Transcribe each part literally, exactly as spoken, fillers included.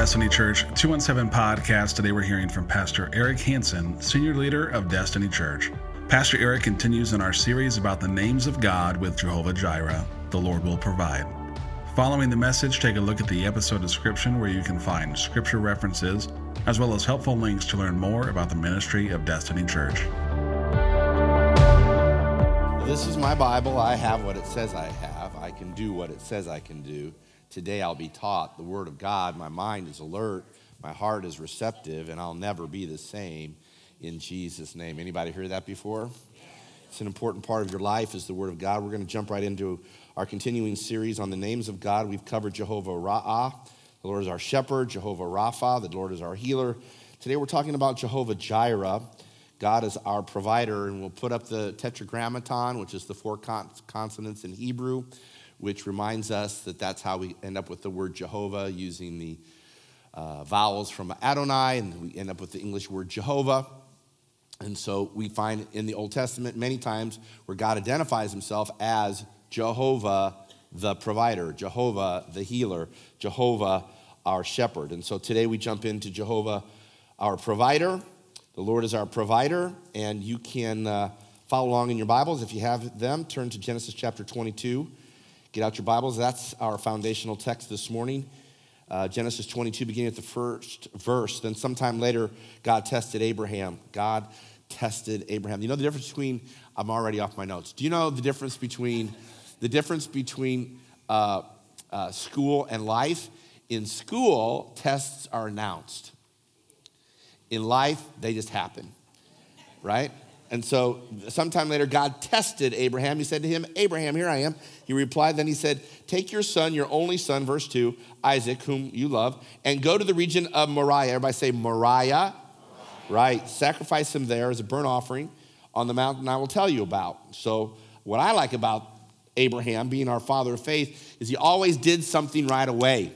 Destiny Church two one seven podcast. Today we're hearing from Pastor Eric Hansen, Senior Leader of Destiny Church. Pastor Eric continues in our series about the names of God with Jehovah Jireh, the Lord will provide. Following the message, take a look at the episode description where you can find scripture references, as well as helpful links to learn more about the ministry of Destiny Church. This is my Bible. I have what it says I have. I can do what it says I can do. Today I'll be taught the Word of God. My mind is alert. My heart is receptive, and I'll never be the same in Jesus' name. Anybody heard that before? It's an important part of your life is the Word of God. We're going to jump right into our continuing series on the names of God. We've covered Jehovah Ra'ah. The Lord is our shepherd. Jehovah Rapha. The Lord is our healer. Today we're talking about Jehovah Jireh. God is our provider, and we'll put up the tetragrammaton, which is the four consonants in Hebrew, which reminds us that that's how we end up with the word Jehovah, using the uh, vowels from Adonai, and we end up with the English word Jehovah. And so we find in the Old Testament many times where God identifies himself as Jehovah the provider, Jehovah the healer, Jehovah our shepherd. And so today we jump into Jehovah our provider. The Lord is our provider, and you can uh, follow along in your Bibles. If you have them, turn to Genesis chapter twenty-two. Get out your Bibles. That's our foundational text this morning. Uh, Genesis twenty-two, beginning at the first verse. Then sometime later, God tested Abraham. God tested Abraham. You know the difference between, I'm already off my notes. Do you know the difference between, the difference between uh, uh, school and life? In school, tests are announced. In life, they just happen, right? And so sometime later, God tested Abraham. He said to him, Abraham, here I am. He replied, then he said, take your son, your only son, verse two, Isaac, whom you love, and go to the region of Moriah. Everybody say Moriah. Right. Sacrifice him there as a burnt offering on the mountain I will tell you about. So what I like about Abraham, being our father of faith, is he always did something right away.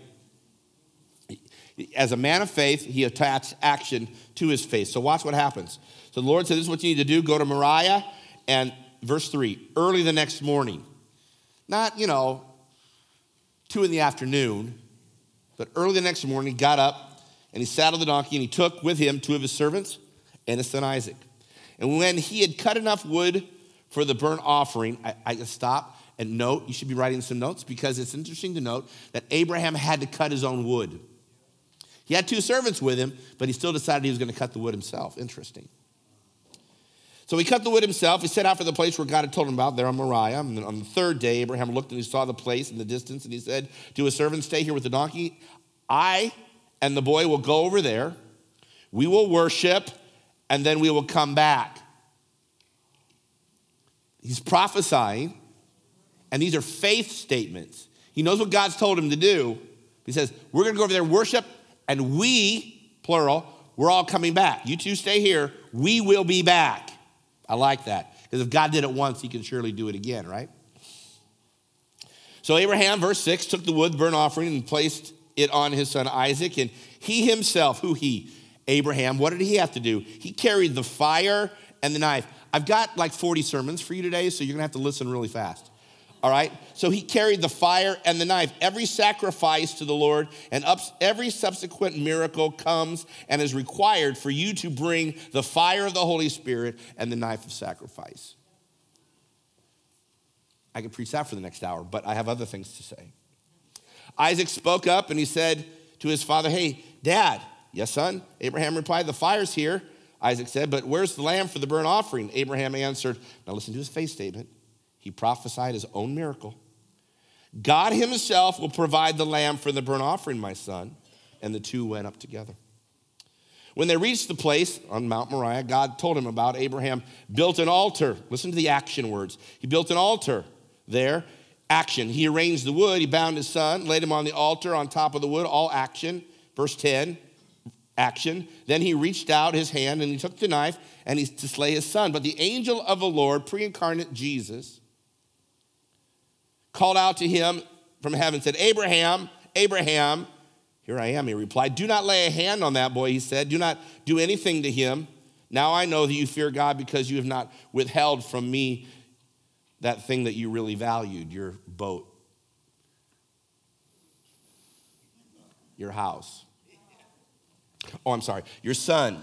As a man of faith, he attached action to his faith. So watch what happens. So the Lord said, this is what you need to do. Go to Moriah. And verse three, early the next morning. Not, you know, two in the afternoon, but early the next morning, he got up and he saddled the donkey and he took with him two of his servants and his son Isaac. And when he had cut enough wood for the burnt offering, I, I just stop and note, you should be writing some notes because it's interesting to note that Abraham had to cut his own wood. He had two servants with him, but he still decided he was going to cut the wood himself. Interesting. So he cut the wood himself. He set out for the place where God had told him about, there on Moriah. And on the third day, Abraham looked and he saw the place in the distance, and he said to his servant, stay here with the donkey. I and the boy will go over there. We will worship, and then we will come back. He's prophesying, and these are faith statements. He knows what God's told him to do. He says, we're going to go over there and worship, and we, plural, we're all coming back. You two stay here. We will be back. I like that. Because if God did it once, he can surely do it again, right? So Abraham, verse six, took the wood burnt offering and placed it on his son Isaac. And he himself, who he? Abraham, what did he have to do? He carried the fire and the knife. I've got like forty sermons for you today, so you're going to have to listen really fast. All right? So he carried the fire and the knife. Every sacrifice to the Lord and ups, every subsequent miracle comes and is required for you to bring the fire of the Holy Spirit and the knife of sacrifice. I could preach that for the next hour, but I have other things to say. Isaac spoke up and he said to his father, hey, Dad. Yes, son. Abraham replied, the fire's here. Isaac said, but where's the lamb for the burnt offering? Abraham answered, now listen to his faith statement. He prophesied his own miracle. God himself will provide the lamb for the burnt offering, my son. And the two went up together. When they reached the place on Mount Moriah, God told him about Abraham built an altar. Listen to the action words. He built an altar there. Action. He arranged the wood. He bound his son, laid him on the altar on top of the wood. All action. Verse ten. Action. Then he reached out his hand and he took the knife and he's to slay his son. But the angel of the Lord, pre-incarnate Jesus, called out to him from heaven, said, Abraham, Abraham, here I am, he replied. Do not lay a hand on that boy, he said. Do not do anything to him. Now I know that you fear God because you have not withheld from me that thing that you really valued, your boat, your house. Oh, I'm sorry, your son.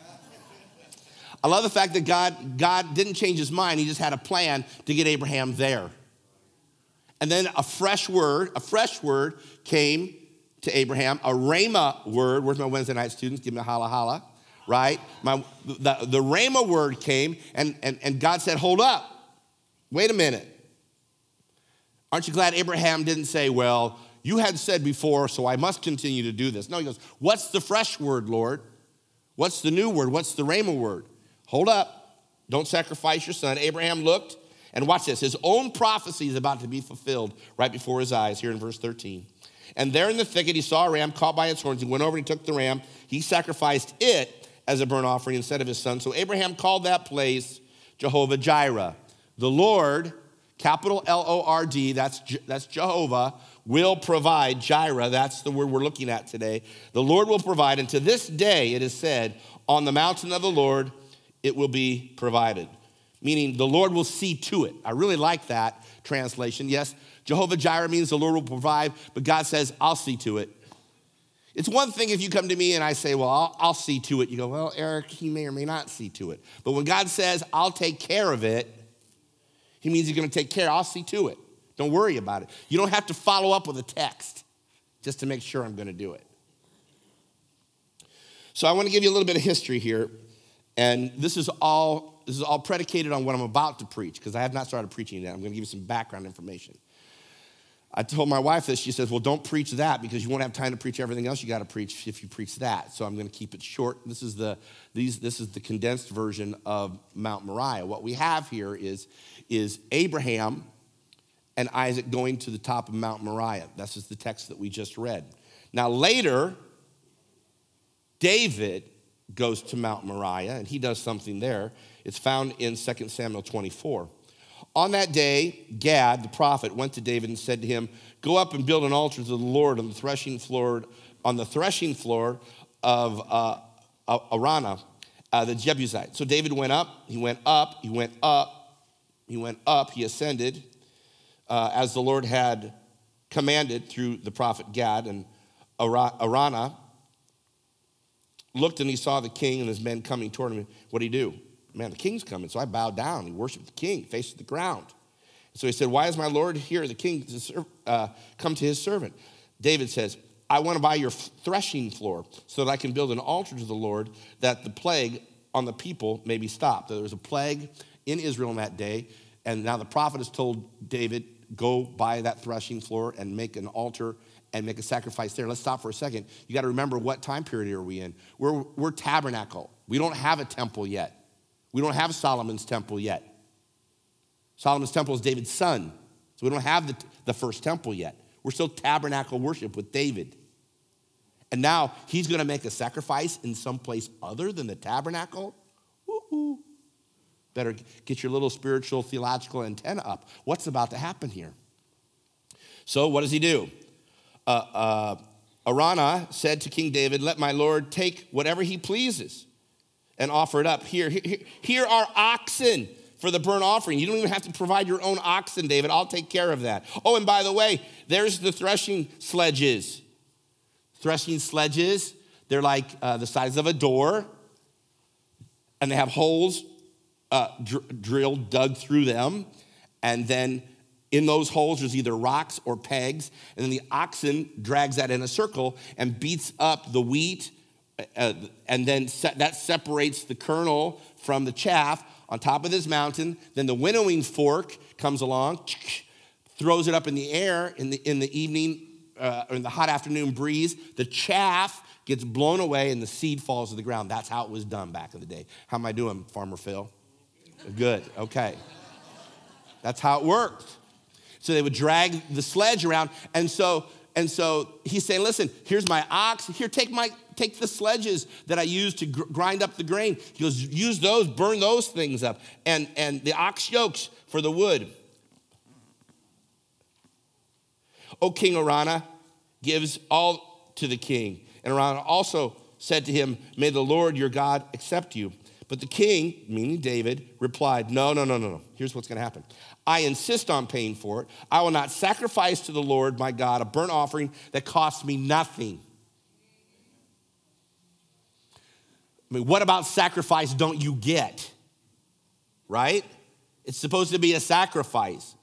I love the fact that God, God didn't change his mind. He just had a plan to get Abraham there. And then a fresh word, a fresh word came to Abraham, a rhema word. Where's my Wednesday night students? Give me a holla holla, right? My, the, the rhema word came, and, and, and God said, hold up, wait a minute. Aren't you glad Abraham didn't say, well, you had said before, so I must continue to do this. No, he goes, what's the fresh word, Lord? What's the new word? What's the rhema word? Hold up, don't sacrifice your son. Abraham looked, and watch this. His own prophecy is about to be fulfilled right before his eyes here in verse thirteen. And there in the thicket, he saw a ram caught by its horns. He went over and he took the ram. He sacrificed it as a burnt offering instead of his son. So Abraham called that place Jehovah Jireh. The Lord, capital L O R D, that's, that's Jehovah, will provide. Jireh, that's the word we're looking at today. The Lord will provide. And to this day, it is said, on the mountain of the Lord, it will be provided. Meaning the Lord will see to it. I really like that translation. Yes, Jehovah Jireh means the Lord will provide, but God says, I'll see to it. It's one thing if you come to me and I say, well, I'll, I'll see to it. You go, well, Eric, he may or may not see to it. But when God says, I'll take care of it, he means he's going to take care. I'll see to it. Don't worry about it. You don't have to follow up with a text just to make sure I'm going to do it. So I want to give you a little bit of history here. And this is all this is all predicated on what I'm about to preach, because I have not started preaching yet. I'm going to give you some background information. I told my wife this. She says, well, don't preach that because you won't have time to preach everything else you got to preach if you preach that. So I'm going to keep it short. This is the these this is the condensed version of Mount Moriah. What we have here is, is Abraham and Isaac going to the top of Mount Moriah. This is the text that we just read. Now later, David goes to Mount Moriah, and he does something there. It's found in Second Samuel twenty-four. On that day, Gad, the prophet, went to David and said to him, go up and build an altar to the Lord on the threshing floor, on the threshing floor of uh, Araunah, uh, the Jebusite. So David went up, he went up, he went up, he went up, he ascended, uh, as the Lord had commanded through the prophet Gad, and Araunah looked and he saw the king and his men coming toward him. What did he do? Man, the king's coming. So I bowed down. He worshiped the king, faced the ground. So he said, why is my Lord here, the king, to uh, come to his servant? David says, I want to buy your threshing floor so that I can build an altar to the Lord, that the plague on the people may be stopped. There was a plague in Israel in that day, and now the prophet has told David, go buy that threshing floor and make an altar and make a sacrifice there. Let's stop for a second. You got to remember, what time period are we in? We're, we're tabernacle. We don't have a temple yet. We don't have Solomon's temple yet. Solomon's temple is David's son. So we don't have the, the first temple yet. We're still tabernacle worship with David. And now he's going to make a sacrifice in some place other than the tabernacle? Woo-hoo. Better get your little spiritual, theological antenna up. What's about to happen here? So what does he do? Uh, uh, Araunah said to King David, let my Lord take whatever he pleases and offer it up. Here, here, here are oxen for the burnt offering. You don't even have to provide your own oxen, David. I'll take care of that. Oh, and by the way, there's the threshing sledges. Threshing sledges, they're like uh, the size of a door, and they have holes uh, dr- drilled, dug through them, and then in those holes, there's either rocks or pegs, and then the oxen drags that in a circle and beats up the wheat, uh, and then se- that separates the kernel from the chaff on top of this mountain. Then the winnowing fork comes along, throws it up in the air in the, in the evening, uh, or in the hot afternoon breeze. The chaff gets blown away, and the seed falls to the ground. That's how it was done back in the day. How am I doing, Farmer Phil? Good, okay. That's how it worked. So they would drag the sledge around. And so, and so he's saying, listen, here's my ox. Here, take my take the sledges that I use to gr- grind up the grain. He goes, use those, burn those things up. And, and the ox yokes for the wood. O King Araunah gives all to the king. And Araunah also said to him, may the Lord your God accept you. But the king, meaning David, replied, no, no, no, no, no. Here's what's going to happen. I insist on paying for it. I will not sacrifice to the Lord my God a burnt offering that costs me nothing. I mean, what about sacrifice don't you get? Right? It's supposed to be a sacrifice.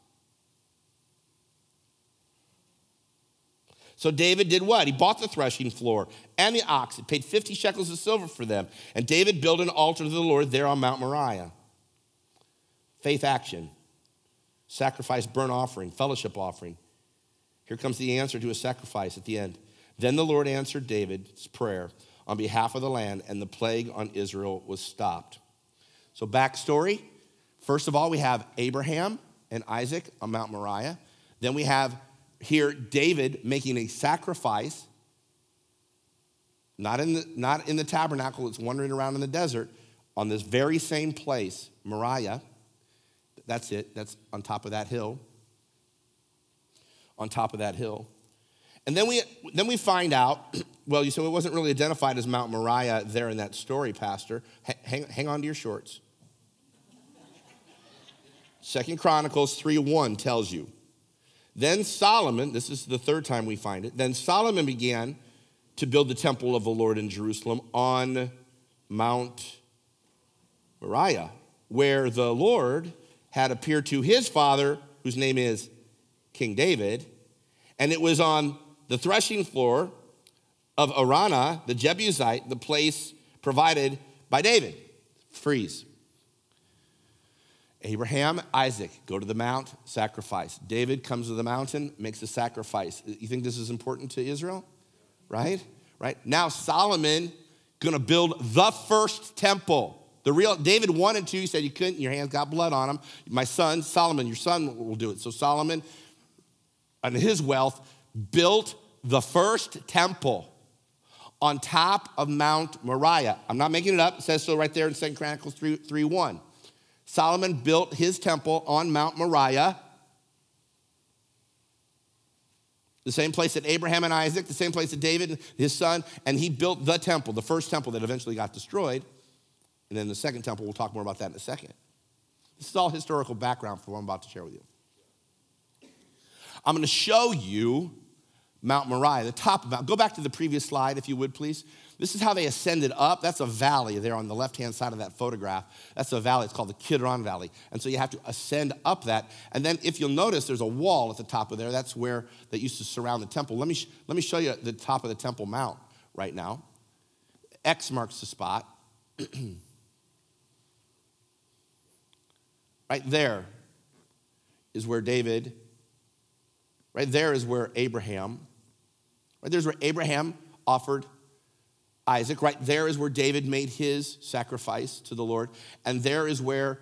So David did what? He bought the threshing floor and the ox. He paid fifty shekels of silver for them. And David built an altar to the Lord there on Mount Moriah. Faith action. Sacrifice, burnt offering, fellowship offering. Here comes the answer to a sacrifice at the end. Then the Lord answered David's prayer on behalf of the land, and the plague on Israel was stopped. So backstory. First of all, we have Abraham and Isaac on Mount Moriah. Then we have here David making a sacrifice, not in the, not in the tabernacle, it's wandering around in the desert, on this very same place, Moriah. That's it, that's on top of that hill. On top of that hill. And then we then we find out, well, you so it wasn't really identified as Mount Moriah there in that story, Pastor. Hang, hang on to your shorts. Second Chronicles three one tells you, then Solomon, this is the third time we find it, then Solomon began to build the temple of the Lord in Jerusalem on Mount Moriah, where the Lord had appeared to his father, whose name is King David, and it was on the threshing floor of Araunah, the Jebusite, the place provided by David. Freeze. Abraham, Isaac, go to the mount, sacrifice. David comes to the mountain, makes a sacrifice. You think this is important to Israel? Right? Right? Now Solomon gonna build the first temple. The real, David wanted to, he said you couldn't, your hands got blood on them. My son, Solomon, your son will do it. So Solomon, and his wealth, built the first temple on top of Mount Moriah. I'm not making it up, it says so right there in Second Chronicles three one. Solomon built his temple on Mount Moriah, the same place that Abraham and Isaac, the same place that David, his son, and he built the temple, the first temple that eventually got destroyed. And then the second temple, we'll talk more about that in a second. This is all historical background for what I'm about to share with you. I'm going to show you Mount Moriah, the top of Mount. Go back to the previous slide, if you would, please. This is how they ascended up. That's a valley there on the left-hand side of that photograph. That's a valley. It's called the Kidron Valley. And so you have to ascend up that. And then if you'll notice, there's a wall at the top of there. That's where that used to surround the temple. Let me, sh- let me show you the top of the Temple Mount right now. X marks the spot. Right there is where David, right there is where Abraham, right there's where Abraham offered Isaac. Right there is where David made his sacrifice to the Lord. And there is where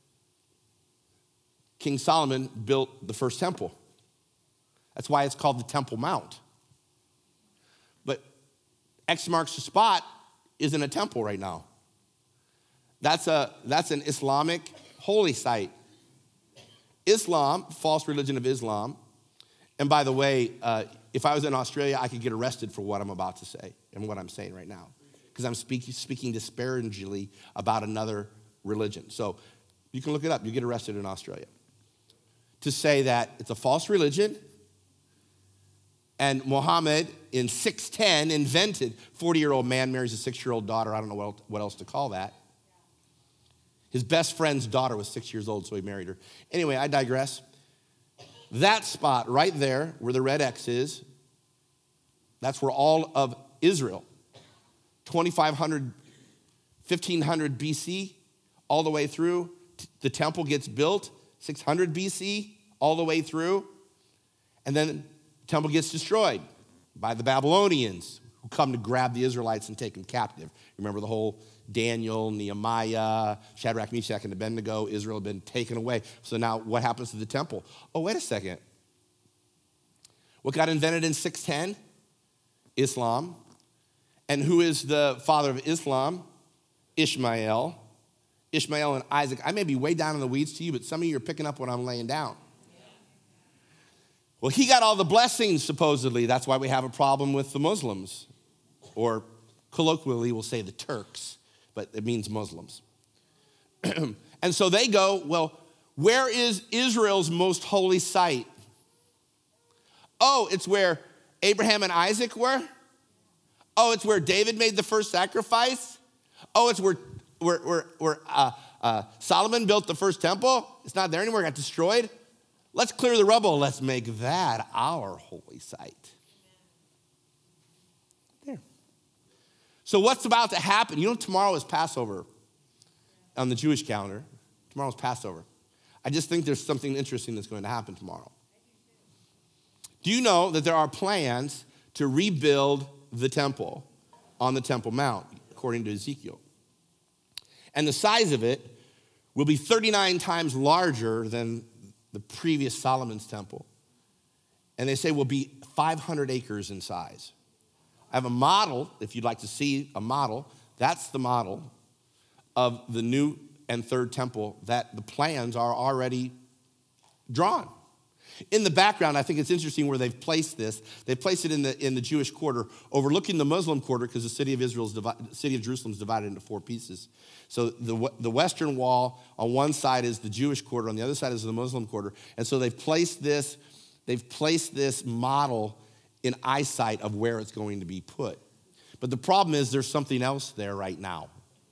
King Solomon built the first temple. That's why it's called the Temple Mount. But X marks the spot isn't a temple right now. That's a that's an Islamic holy site. Islam, false religion of Islam. And by the way, uh, if I was in Australia, I could get arrested for what I'm about to say and what I'm saying right now, because I'm speak, speaking disparagingly about another religion. So you can look it up. You get arrested in Australia. To say that it's a false religion, and Muhammad in six ten invented, forty-year-old man marries a six-year-old daughter. I don't know what else, what else to call that. His best friend's daughter was six years old, so he married her. Anyway, I digress. That spot right there where the red X is, that's where all of Israel, twenty-five hundred, fifteen hundred B C, all the way through, the temple gets built, six hundred B C, all the way through, and then the temple gets destroyed by the Babylonians who come to grab the Israelites and take them captive. Remember the whole Daniel, Nehemiah, Shadrach, Meshach, and Abednego, Israel had been taken away. So now what happens to the temple? Oh, wait a second. What got invented in six ten? Islam. And who is the father of Islam? Ishmael. Ishmael and Isaac. I may be way down in the weeds to you, but some of you are picking up what I'm laying down. Well, he got all the blessings, supposedly. That's why we have a problem with the Muslims. Or colloquially, we'll say the Turks, but it means Muslims. And so they go, well, where is Israel's most holy site? Oh, it's where Abraham and Isaac were? Oh, it's where David made the first sacrifice? Oh, it's where, where, where, where uh, uh, Solomon built the first temple. It's not there anymore, it got destroyed. Let's clear the rubble. Let's make that our holy site. There. So what's about to happen? You know, tomorrow is Passover on the Jewish calendar. Tomorrow's Passover. I just think there's something interesting that's going to happen tomorrow. Do you know that there are plans to rebuild the temple on the Temple Mount, according to Ezekiel? And the size of it will be thirty-nine times larger than the previous Solomon's temple. And they say will be five hundred acres in size. I have a model, if you'd like to see a model. That's the model of the new and third temple that the plans are already drawn. In the background, I think it's interesting where they've placed this. They've placed it in the in the Jewish quarter, overlooking the Muslim quarter, because the city of Israel's divi- city of Jerusalem is divided into four pieces. So the the western wall on one side is the Jewish quarter, on the other side is the Muslim quarter. And so they've placed this, they've placed this model in eyesight of where it's going to be put. But the problem is there's something else there right now.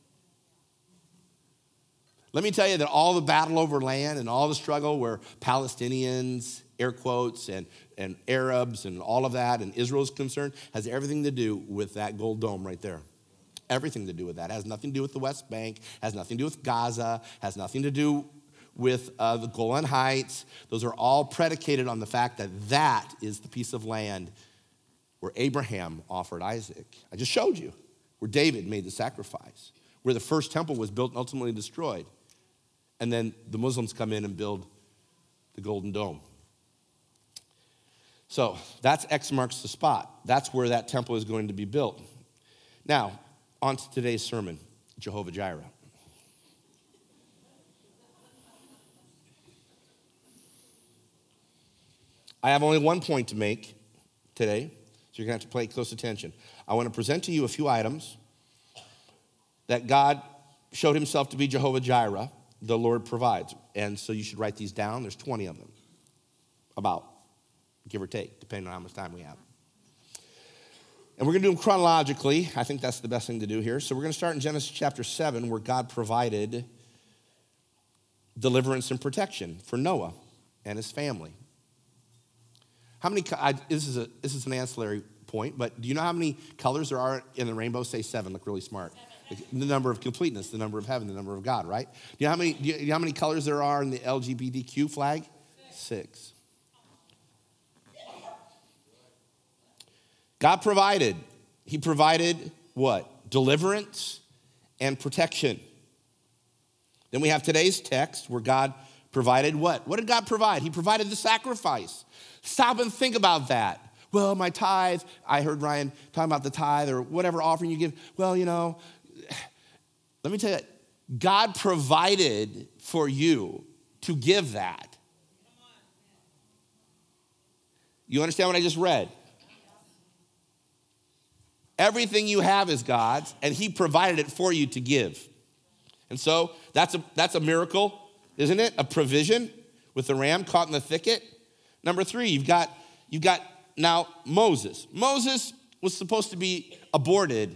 Let me tell you that all the battle over land and all the struggle where Palestinians, air quotes, and, and Arabs and all of that, and Israel's concerned, has everything to do with that gold dome right there. Everything to do with that. It has nothing to do with the West Bank, has nothing to do with Gaza, has nothing to do with uh, the Golan Heights. Those are all predicated on the fact that that is the piece of land where Abraham offered Isaac. I just showed you where David made the sacrifice, where the first temple was built and ultimately destroyed. And then the Muslims come in and build the Golden Dome. So that's X marks the spot. That's where that temple is going to be built. Now, on to today's sermon, Jehovah Jireh. I have only one point to make today, so you're going to have to pay close attention. I want to present to you a few items that God showed himself to be Jehovah Jireh. The Lord provides. And so you should write these down. There's twenty of them, about, give or take, depending on how much time we have. And we're going to do them chronologically. I think that's the best thing to do here. So we're going to start in Genesis chapter seven, where God provided deliverance and protection for Noah and his family. How many, I, this is a this is an ancillary point, but do you know how many colors there are in the rainbow? Say seven, look really smart. The number of completeness, the number of heaven, the number of God, right? Do you know how many, do you know how many colors there are in the L G B T Q flag? Six. God provided. He provided what? Deliverance and protection. Then we have today's text where God provided what? What did God provide? He provided the sacrifice. Stop and think about that. Well, my tithe, I heard Ryan talking about the tithe or whatever offering you give. Well, you know, let me tell you, God provided for you to give that. You understand what I just read? Everything you have is God's, and he provided it for you to give. And so that's a, that's a miracle, isn't it? A provision with the ram caught in the thicket. Number three, you've got, you've got now Moses. Moses was supposed to be aborted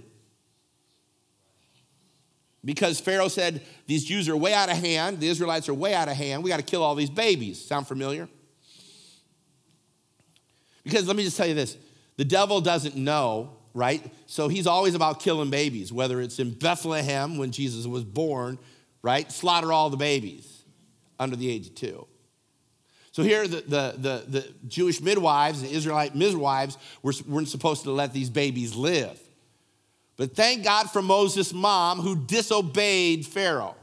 because Pharaoh said, these Jews are way out of hand. The Israelites are way out of hand. We got to kill all these babies. Sound familiar? Because let me just tell you this. The devil doesn't know, right? So he's always about killing babies, whether it's in Bethlehem when Jesus was born, right? Slaughter all the babies under the age of two. So here the, the, the, the Jewish midwives, the Israelite midwives were, weren't supposed to let these babies live. But thank God for Moses' mom who disobeyed Pharaoh.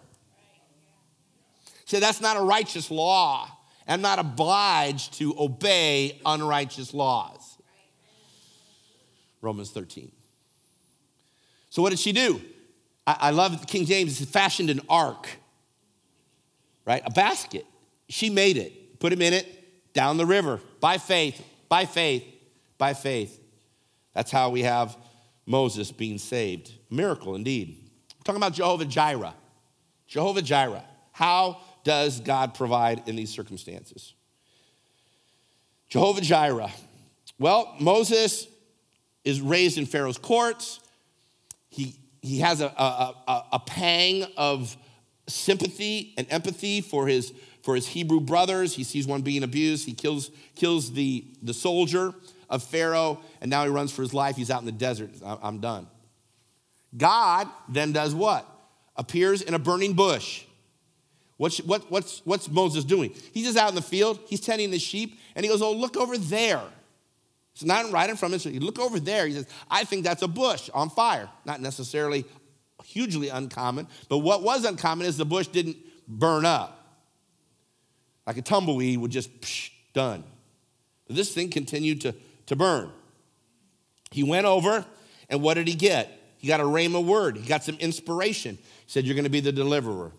See, that's not a righteous law. I'm not obliged to obey unrighteous laws. Romans thirteen. So what did she do? I, I love King James. He fashioned an ark, right? A basket. She made it, put him in it, down the river, by faith, by faith, by faith. That's how we have Moses being saved. Miracle indeed. We're talking about Jehovah Jireh. Jehovah Jireh. How does God provide in these circumstances? Jehovah Jireh. Well, Moses is raised in Pharaoh's courts. He he has a, a, a, a pang of sympathy and empathy for his, for his Hebrew brothers. He sees one being abused. He kills, kills the, the soldier of Pharaoh, and now he runs for his life. He's out in the desert. I'm done. God then does what? Appears in a burning bush. What's, what, what's, what's Moses doing? He's just out in the field. He's tending the sheep, and he goes, oh, look over there. It's not right in front of him. So you look over there. He says, I think that's a bush on fire. Not necessarily hugely uncommon, but what was uncommon is the bush didn't burn up. Like a tumbleweed would just, psh, done. But this thing continued to, to burn. He went over, and what did he get? He got a rhema word. He got some inspiration. He said, you're going to be the deliverer.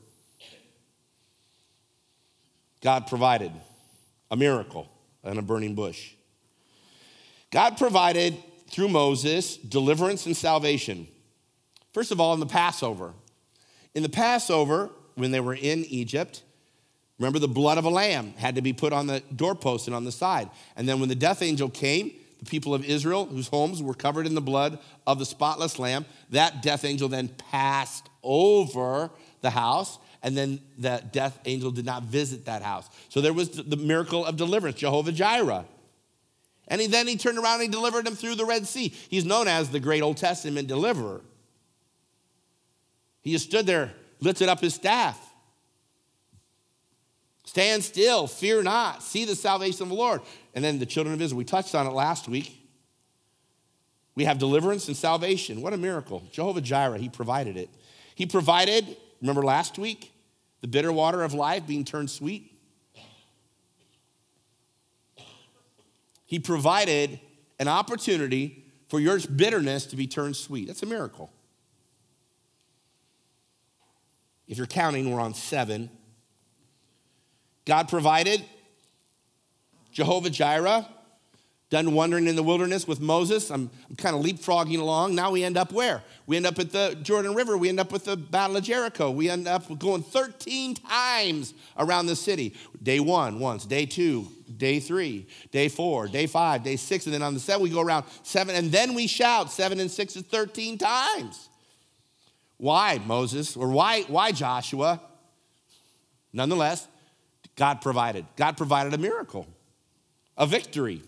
God provided a miracle in a burning bush. God provided, through Moses, deliverance and salvation. First of all, in the Passover. In the Passover, when they were in Egypt, remember the blood of a lamb had to be put on the doorpost and on the side. And then when the death angel came, the people of Israel, whose homes were covered in the blood of the spotless lamb, that death angel then passed over the house, and then the death angel did not visit that house. So there was the miracle of deliverance, Jehovah Jireh. And he, then he turned around and he delivered them through the Red Sea. He's known as the great Old Testament deliverer. He just stood there, lifted up his staff. Stand still, fear not, see the salvation of the Lord. And then the children of Israel, we touched on it last week. We have deliverance and salvation. What a miracle. Jehovah Jireh, he provided it. He provided, remember last week, the bitter water of life being turned sweet. He provided an opportunity for your bitterness to be turned sweet. That's a miracle. If you're counting, we're on seven. God provided, Jehovah Jireh, done wandering in the wilderness with Moses. I'm, I'm kind of leapfrogging along. Now we end up where? We end up at the Jordan River. We end up with the Battle of Jericho. We end up going thirteen times around the city. Day one, once. Day two, day three, day four, day five, day six. And then on the seven, we go around seven. And then we shout. Seven and six is thirteen times. Why, Moses? Or why, why Joshua? Nonetheless, God provided. God provided a miracle, a victory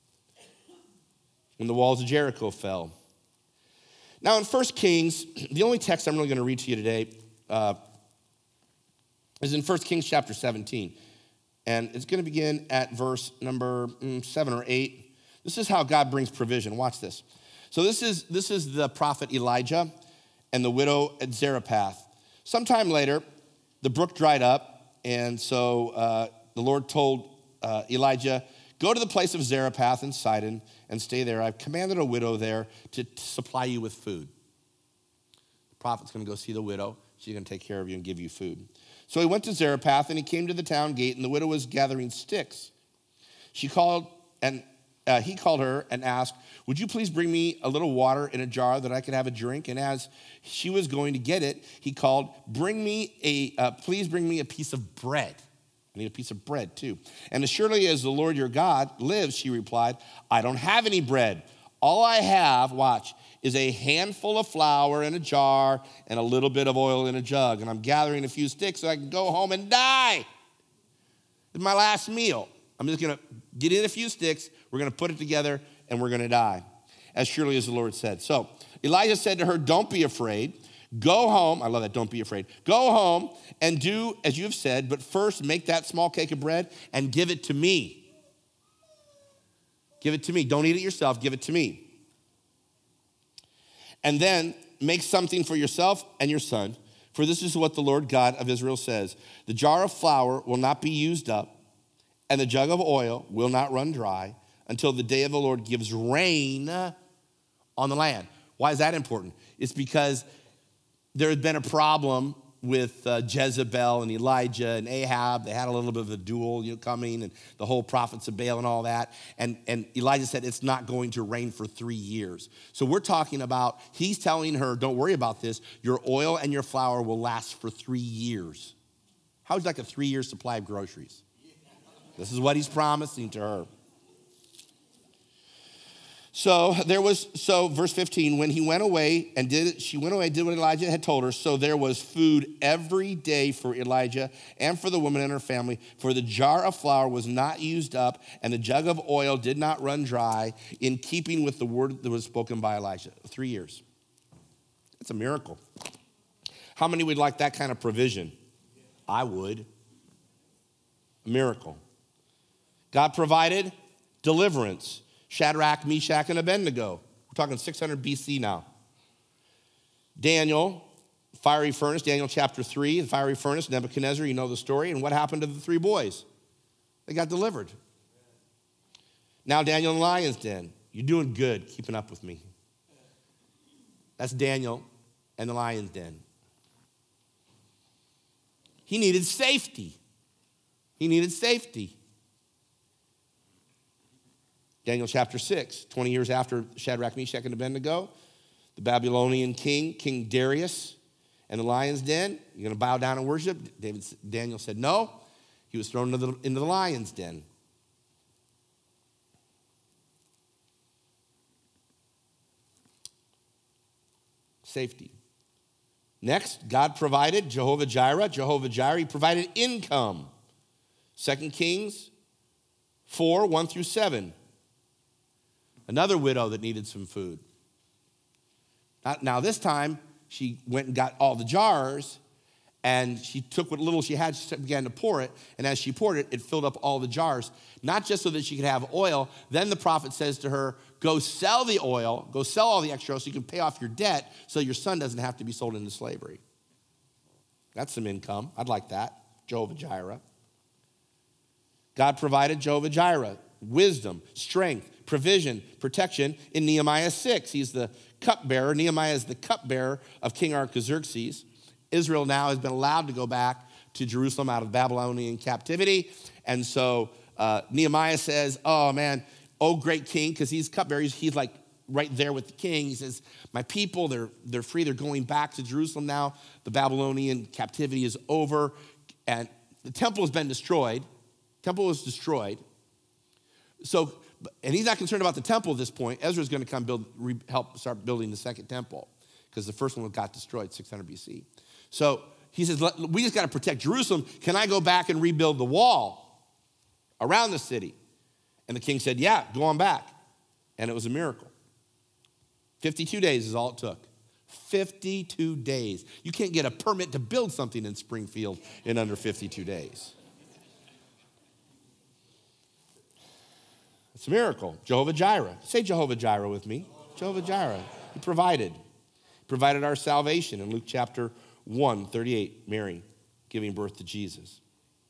when the walls of Jericho fell. Now in First Kings, the only text I'm really going to read to you today uh, is in First Kings chapter seventeen. And it's going to begin at verse number mm, seven or eight. This is how God brings provision. Watch this. So this is, this is the prophet Elijah and the widow at Zarephath. Sometime later, the brook dried up, and so uh, the Lord told uh, Elijah, go to the place of Zarephath in Sidon and stay there. I've commanded a widow there to, to supply you with food. The prophet's going to go see the widow. She's going to take care of you and give you food. So he went to Zarephath, and he came to the town gate, and the widow was gathering sticks. She called, and uh, he called her and asked, would you please bring me a little water in a jar that I could have a drink? And as she was going to get it, he called, bring me a, uh, please bring me a piece of bread. I need a piece of bread too. And as surely as the Lord your God lives, she replied, I don't have any bread. All I have, watch, is a handful of flour in a jar and a little bit of oil in a jug. And I'm gathering a few sticks so I can go home and die. It's my last meal. I'm just going to get in a few sticks. We're going to put it together and we're going to die, as surely as the Lord said. So Elijah said to her, don't be afraid. Go home. I love that. Don't be afraid. Go home and do as you have said, but first make that small cake of bread and give it to me. Give it to me. Don't eat it yourself. Give it to me. And then make something for yourself and your son, for this is what the Lord God of Israel says. The jar of flour will not be used up, and the jug of oil will not run dry until the day of the Lord gives rain on the land. Why is that important? It's because there had been a problem with uh, Jezebel and Elijah and Ahab. They had a little bit of a duel, you know, coming, and the whole prophets of Baal and all that. And, and Elijah said it's not going to rain for three years. So we're talking about, he's telling her, don't worry about this. Your oil and your flour will last for three years. How would you like a three-year supply of groceries? This is what he's promising to her. So there was, so verse fifteen, when he went away and did it, she went away and did what Elijah had told her. So there was food every day for Elijah and for the woman and her family, for the jar of flour was not used up and the jug of oil did not run dry, in keeping with the word that was spoken by Elijah. Three years. It's a miracle. How many would like that kind of provision? I would. A miracle. God provided deliverance. Shadrach, Meshach, and Abednego. We're talking six hundred B C now. Daniel, fiery furnace, Daniel chapter three, the fiery furnace, Nebuchadnezzar, you know the story. And what happened to the three boys? They got delivered. Now Daniel in the lion's den. You're doing good, keeping up with me. That's Daniel and the lion's den. He needed safety. He needed safety. Daniel chapter six, twenty years after Shadrach, Meshach, and Abednego, the Babylonian king, King Darius, and the lion's den. You're going to bow down and worship? David, Daniel said no. He was thrown into the, into the lion's den. Safety. Next, God provided Jehovah Jireh. Jehovah Jireh, he provided income. Second Kings four, one through seven. Another widow that needed some food. Now this time, she went and got all the jars, and she took what little she had, she began to pour it, and as she poured it, it filled up all the jars, not just so that she could have oil. Then the prophet says to her, go sell the oil, go sell all the extra oil so you can pay off your debt so your son doesn't have to be sold into slavery. That's some income. I'd like that. Jehovah Jireh. God provided Jehovah Jireh, wisdom, strength, provision, protection in Nehemiah six. He's the cupbearer. Nehemiah is the cupbearer of King Artaxerxes. Israel now has been allowed to go back to Jerusalem out of Babylonian captivity. And so uh, Nehemiah says, oh man, oh great king, because he's cupbearer. He's, he's like right there with the king. He says, my people, they're, they're free. They're going back to Jerusalem now. The Babylonian captivity is over. And the temple has been destroyed. Temple was destroyed. So, and he's not concerned about the temple at this point. Ezra's going to come build, re, help start building the second temple because the first one got destroyed, six hundred B C. So he says, we just got to protect Jerusalem. Can I go back and rebuild the wall around the city? And the king said, yeah, go on back. And it was a miracle. fifty-two days is all it took. fifty-two days. You can't get a permit to build something in Springfield in under fifty-two days. It's a miracle. Jehovah Jireh. Say Jehovah Jireh with me. Jehovah Jireh. He provided. He provided our salvation in Luke chapter one, thirty-eight, Mary giving birth to Jesus.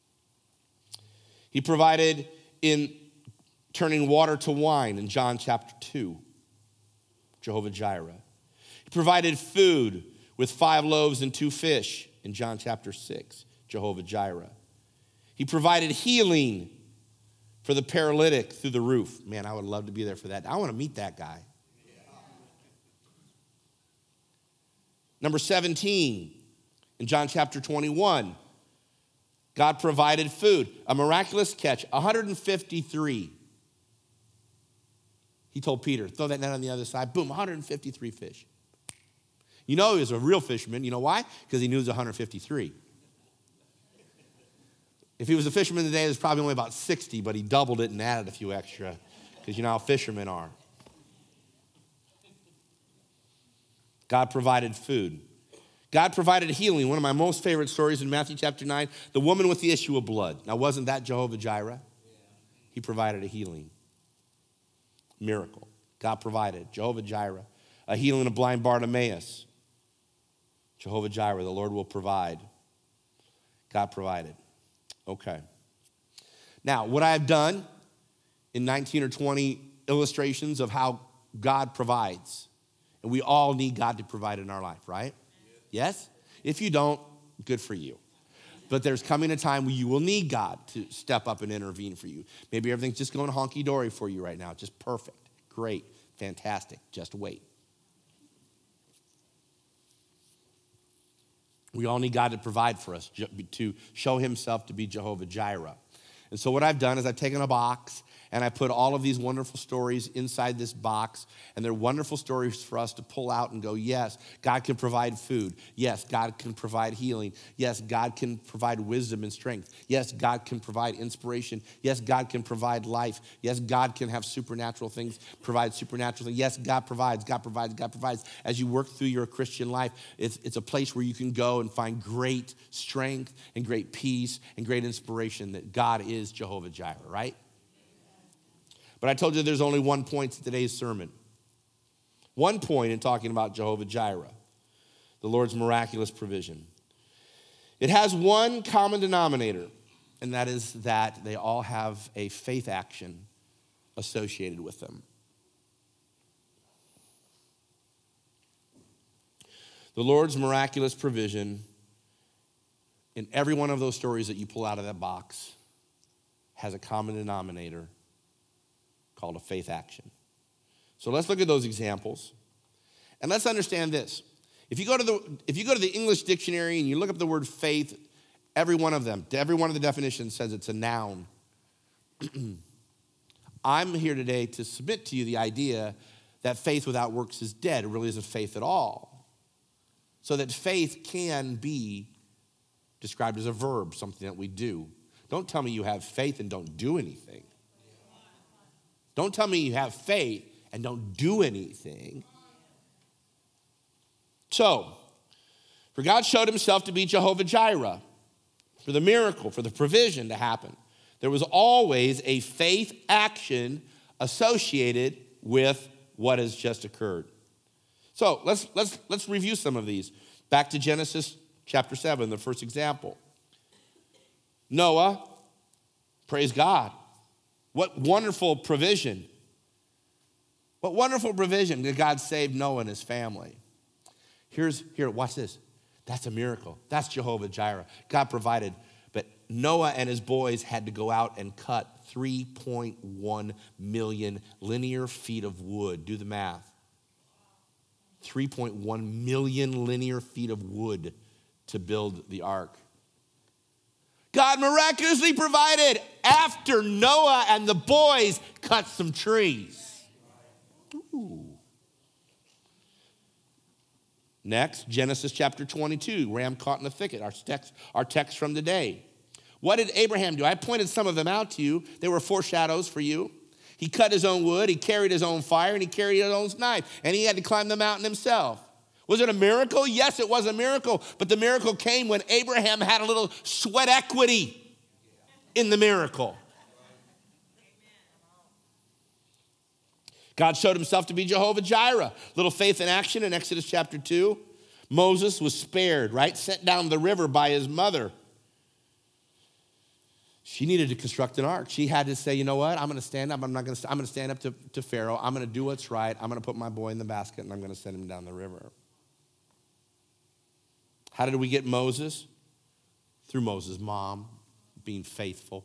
He provided in turning water to wine in John chapter two. Jehovah Jireh. He provided food with five loaves and two fish in John chapter six. Jehovah Jireh. He provided healing for the paralytic through the roof. Man, I would love to be there for that. I want to meet that guy. Number seventeen, in John chapter twenty-one, God provided food, a miraculous catch, one hundred fifty-three. He told Peter, throw that net on the other side. Boom, one hundred fifty-three fish. You know he was a real fisherman. You know why? Because he knew it was one hundred fifty-three. If he was a fisherman today, there's probably only about sixty, but he doubled it and added a few extra because you know how fishermen are. God provided food. God provided healing. One of my most favorite stories in Matthew chapter nine, the woman with the issue of blood. Now, wasn't that Jehovah Jireh? He provided a healing. Miracle. God provided. Jehovah Jireh. A healing of blind Bartimaeus. Jehovah Jireh, the Lord will provide. God provided. Okay. Now, what I've done in nineteen or twenty illustrations of how God provides, and we all need God to provide in our life, right? Yes? If you don't, good for you. But there's coming a time where you will need God to step up and intervene for you. Maybe everything's just going honky-dory for you right now. Just perfect. Great. Fantastic. Just wait. We all need God to provide for us, to show himself to be Jehovah Jireh. And so what I've done is I've taken a box and I put all of these wonderful stories inside this box, and they're wonderful stories for us to pull out and go, yes, God can provide food. Yes, God can provide healing. Yes, God can provide wisdom and strength. Yes, God can provide inspiration. Yes, God can provide life. Yes, God can have supernatural things, provide supernatural things. Yes, God provides, God provides, God provides. As you work through your Christian life, it's, it's a place where you can go and find great strength and great peace and great inspiration that God is Jehovah Jireh, right? But I told you there's only one point to today's sermon. One point in talking about Jehovah Jireh, the Lord's miraculous provision. It has one common denominator, and that is that they all have a faith action associated with them. The Lord's miraculous provision in every one of those stories that you pull out of that box has a common denominator called a faith action. So let's look at those examples. And let's understand this. If you go to the if you go to the English dictionary and you look up the word faith, every one of them, every one of the definitions says it's a noun. I'm here today to submit to you the idea that faith without works is dead. It really isn't faith at all. So that faith can be described as a verb, something that we do. Don't tell me you have faith and don't do anything. Don't tell me you have faith and don't do anything. So, for God showed himself to be Jehovah Jireh, for the miracle, for the provision to happen, there was always a faith action associated with what has just occurred. So let's let's let's review some of these. Back to Genesis chapter seven, the first example. Noah, praise God. What wonderful provision. What wonderful provision that God saved Noah and his family. Here's, here, watch this. That's a miracle. That's Jehovah Jireh. God provided. But Noah and his boys had to go out and cut three point one million linear feet of wood. Do the math. three point one million linear feet of wood to build the ark. God miraculously provided after Noah and the boys cut some trees. Ooh. Next, Genesis chapter twenty-two, ram caught in the thicket, our text, our text from today. What did Abraham do? I pointed some of them out to you. They were foreshadows for you. He cut his own wood, he carried his own fire, and he carried his own knife, and he had to climb the mountain himself. Was it a miracle? Yes, it was a miracle, but the miracle came when Abraham had a little sweat equity in the miracle. God showed himself to be Jehovah Jireh. Little faith in action in Exodus chapter two. Moses was spared, right? Sent down the river by his mother. She needed to construct an ark. She had to say, you know what? I'm going to stand up. I'm not going to. I'm going to stand up to, to Pharaoh. I'm going to do what's right. I'm going to put my boy in the basket, and I'm going to send him down the river. How did we get Moses? Through Moses' mom, being faithful.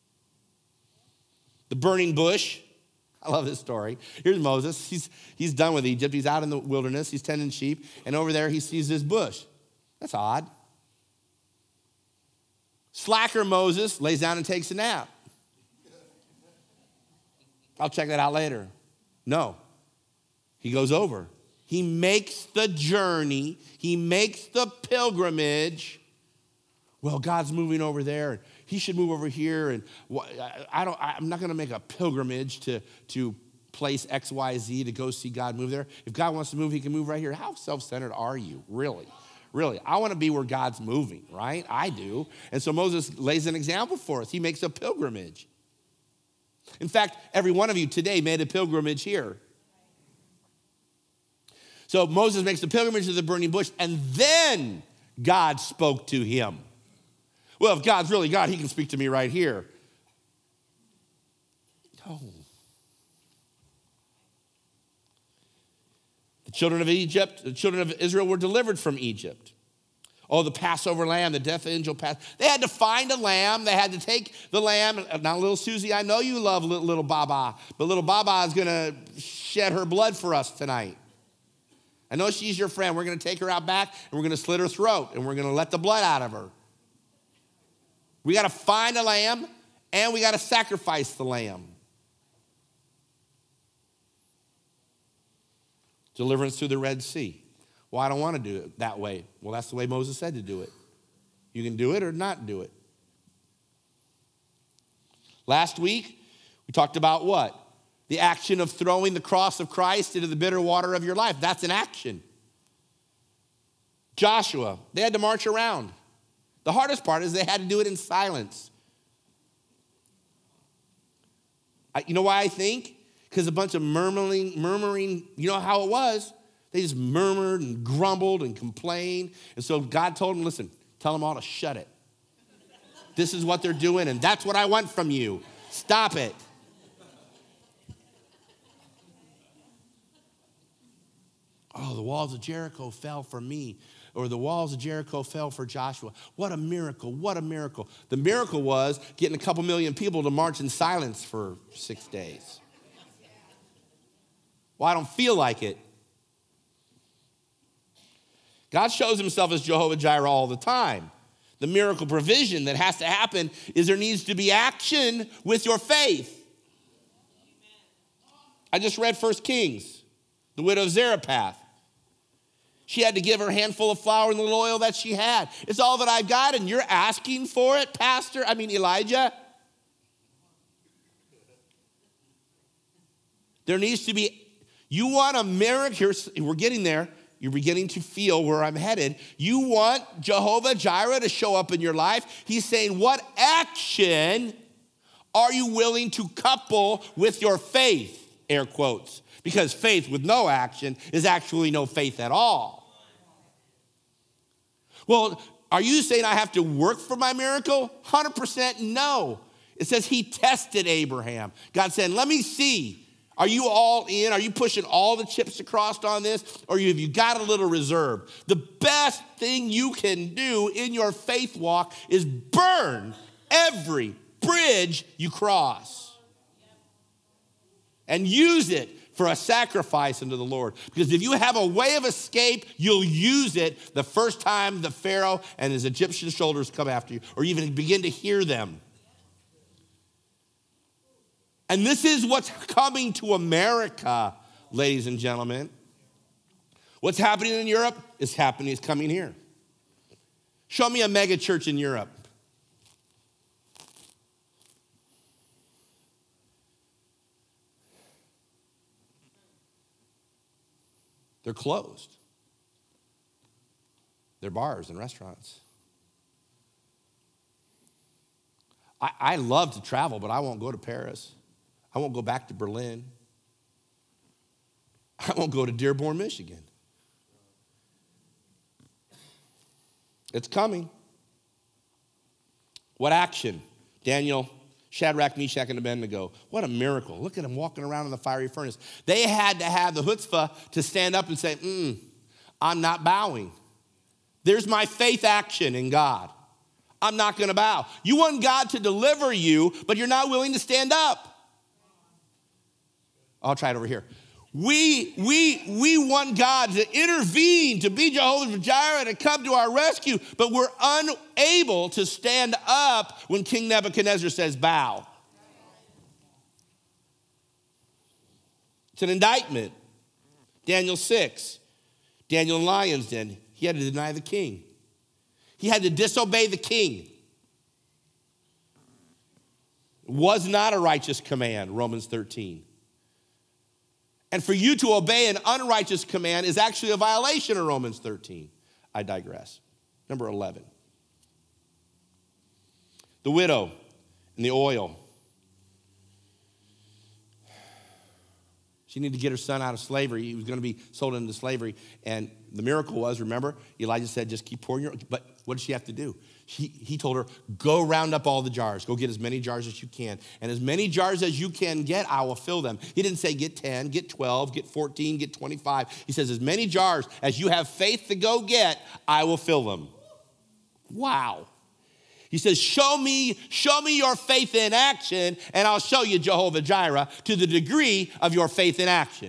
The burning bush. I love this story. Here's Moses. He's, he's done with Egypt. He's out in the wilderness. He's tending sheep. And over there, he sees this bush. That's odd. Slacker Moses lays down and takes a nap. I'll check that out later. No. He goes over. He makes the journey. He makes the pilgrimage. Well, God's moving over there. He should move over here. And I don't, I'm not going to make a pilgrimage to, to place X, Y, Z to go see God move there. If God wants to move, he can move right here. How self-centered are you, really? Really, I want to be where God's moving, right? I do. And so Moses lays an example for us. He makes a pilgrimage. In fact, every one of you today made a pilgrimage here. So Moses makes the pilgrimage to the burning bush, and then God spoke to him. Well, if God's really God, he can speak to me right here. No. The children of Egypt, the children of Israel were delivered from Egypt. Oh, the Passover lamb, the death angel passed. They had to find a lamb. They had to take the lamb. Now, little Susie, I know you love little, little Baba, but little Baba is going to shed her blood for us tonight. I know she's your friend. We're going to take her out back, and we're going to slit her throat, and we're going to let the blood out of her. We got to find a lamb, and we got to sacrifice the lamb. Deliverance through the Red Sea. Well, I don't want to do it that way. Well, that's the way Moses said to do it. You can do it or not do it. Last week, we talked about what? The action of throwing the cross of Christ into the bitter water of your life. That's an action. Joshua, they had to march around. The hardest part is they had to do it in silence. I, you know why I think? Because a bunch of murmuring, murmuring, you know how it was? They just murmured and grumbled and complained. And so God told them, listen, tell them all to shut it. This is what they're doing, and that's what I want from you. Stop it. Oh, the walls of Jericho fell for me, or the walls of Jericho fell for Joshua. What a miracle, what a miracle. The miracle was getting a couple million people to march in silence for six days. Well, I don't feel like it. God shows himself as Jehovah Jireh all the time. The miracle provision that has to happen is there needs to be action with your faith. I just read First Kings, the widow of Zarephath. She had to give her handful of flour and the little oil that she had. It's all that I've got, and you're asking for it, Pastor? I mean, Elijah? There needs to be, you want a miracle, here's, we're getting there. You're beginning to feel where I'm headed. You want Jehovah Jireh to show up in your life. He's saying, what action are you willing to couple with your faith? Air quotes. Because faith with no action is actually no faith at all. Well, are you saying I have to work for my miracle? one hundred percent no. It says he tested Abraham. God said, let me see. Are you all in? Are you pushing all the chips across on this? Or have you got a little reserve? The best thing you can do in your faith walk is burn every bridge you cross. And use it for a sacrifice unto the Lord. Because if you have a way of escape, you'll use it the first time the Pharaoh and his Egyptian soldiers come after you, or even begin to hear them. And this is what's coming to America, ladies and gentlemen. What's happening in Europe is happening, is coming here. Show me a mega church in Europe. They're closed. They're bars and restaurants. I, I love to travel, but I won't go to Paris. I won't go back to Berlin. I won't go to Dearborn, Michigan. It's coming. What action? Daniel, Shadrach, Meshach, and Abednego. What a miracle. Look at them walking around in the fiery furnace. They had to have the chutzpah to stand up and say, mm, I'm not bowing. There's my faith action in God. I'm not going to bow. You want God to deliver you, but you're not willing to stand up. I'll try it over here. We, we, we want God to intervene, to be Jehovah Jireh, to come to our rescue, but we're unable to stand up when King Nebuchadnezzar says bow. It's an indictment. Daniel six, Daniel in lion's den, he had to deny the king. He had to disobey the king. It was not a righteous command, Romans thirteen. And for you to obey an unrighteous command is actually a violation of Romans thirteen. I digress. Number eleven. The widow and the oil. She needed to get her son out of slavery. He was going to be sold into slavery. And the miracle was, remember, Elijah said, just keep pouring your, but what did she have to do? He, he told her, go round up all the jars. Go get as many jars as you can. And as many jars as you can get, I will fill them. He didn't say get ten, get twelve, get fourteen, get twenty-five. He says, as many jars as you have faith to go get, I will fill them. Wow. He says, show me, show me your faith in action, and I'll show you Jehovah Jireh to the degree of your faith in action.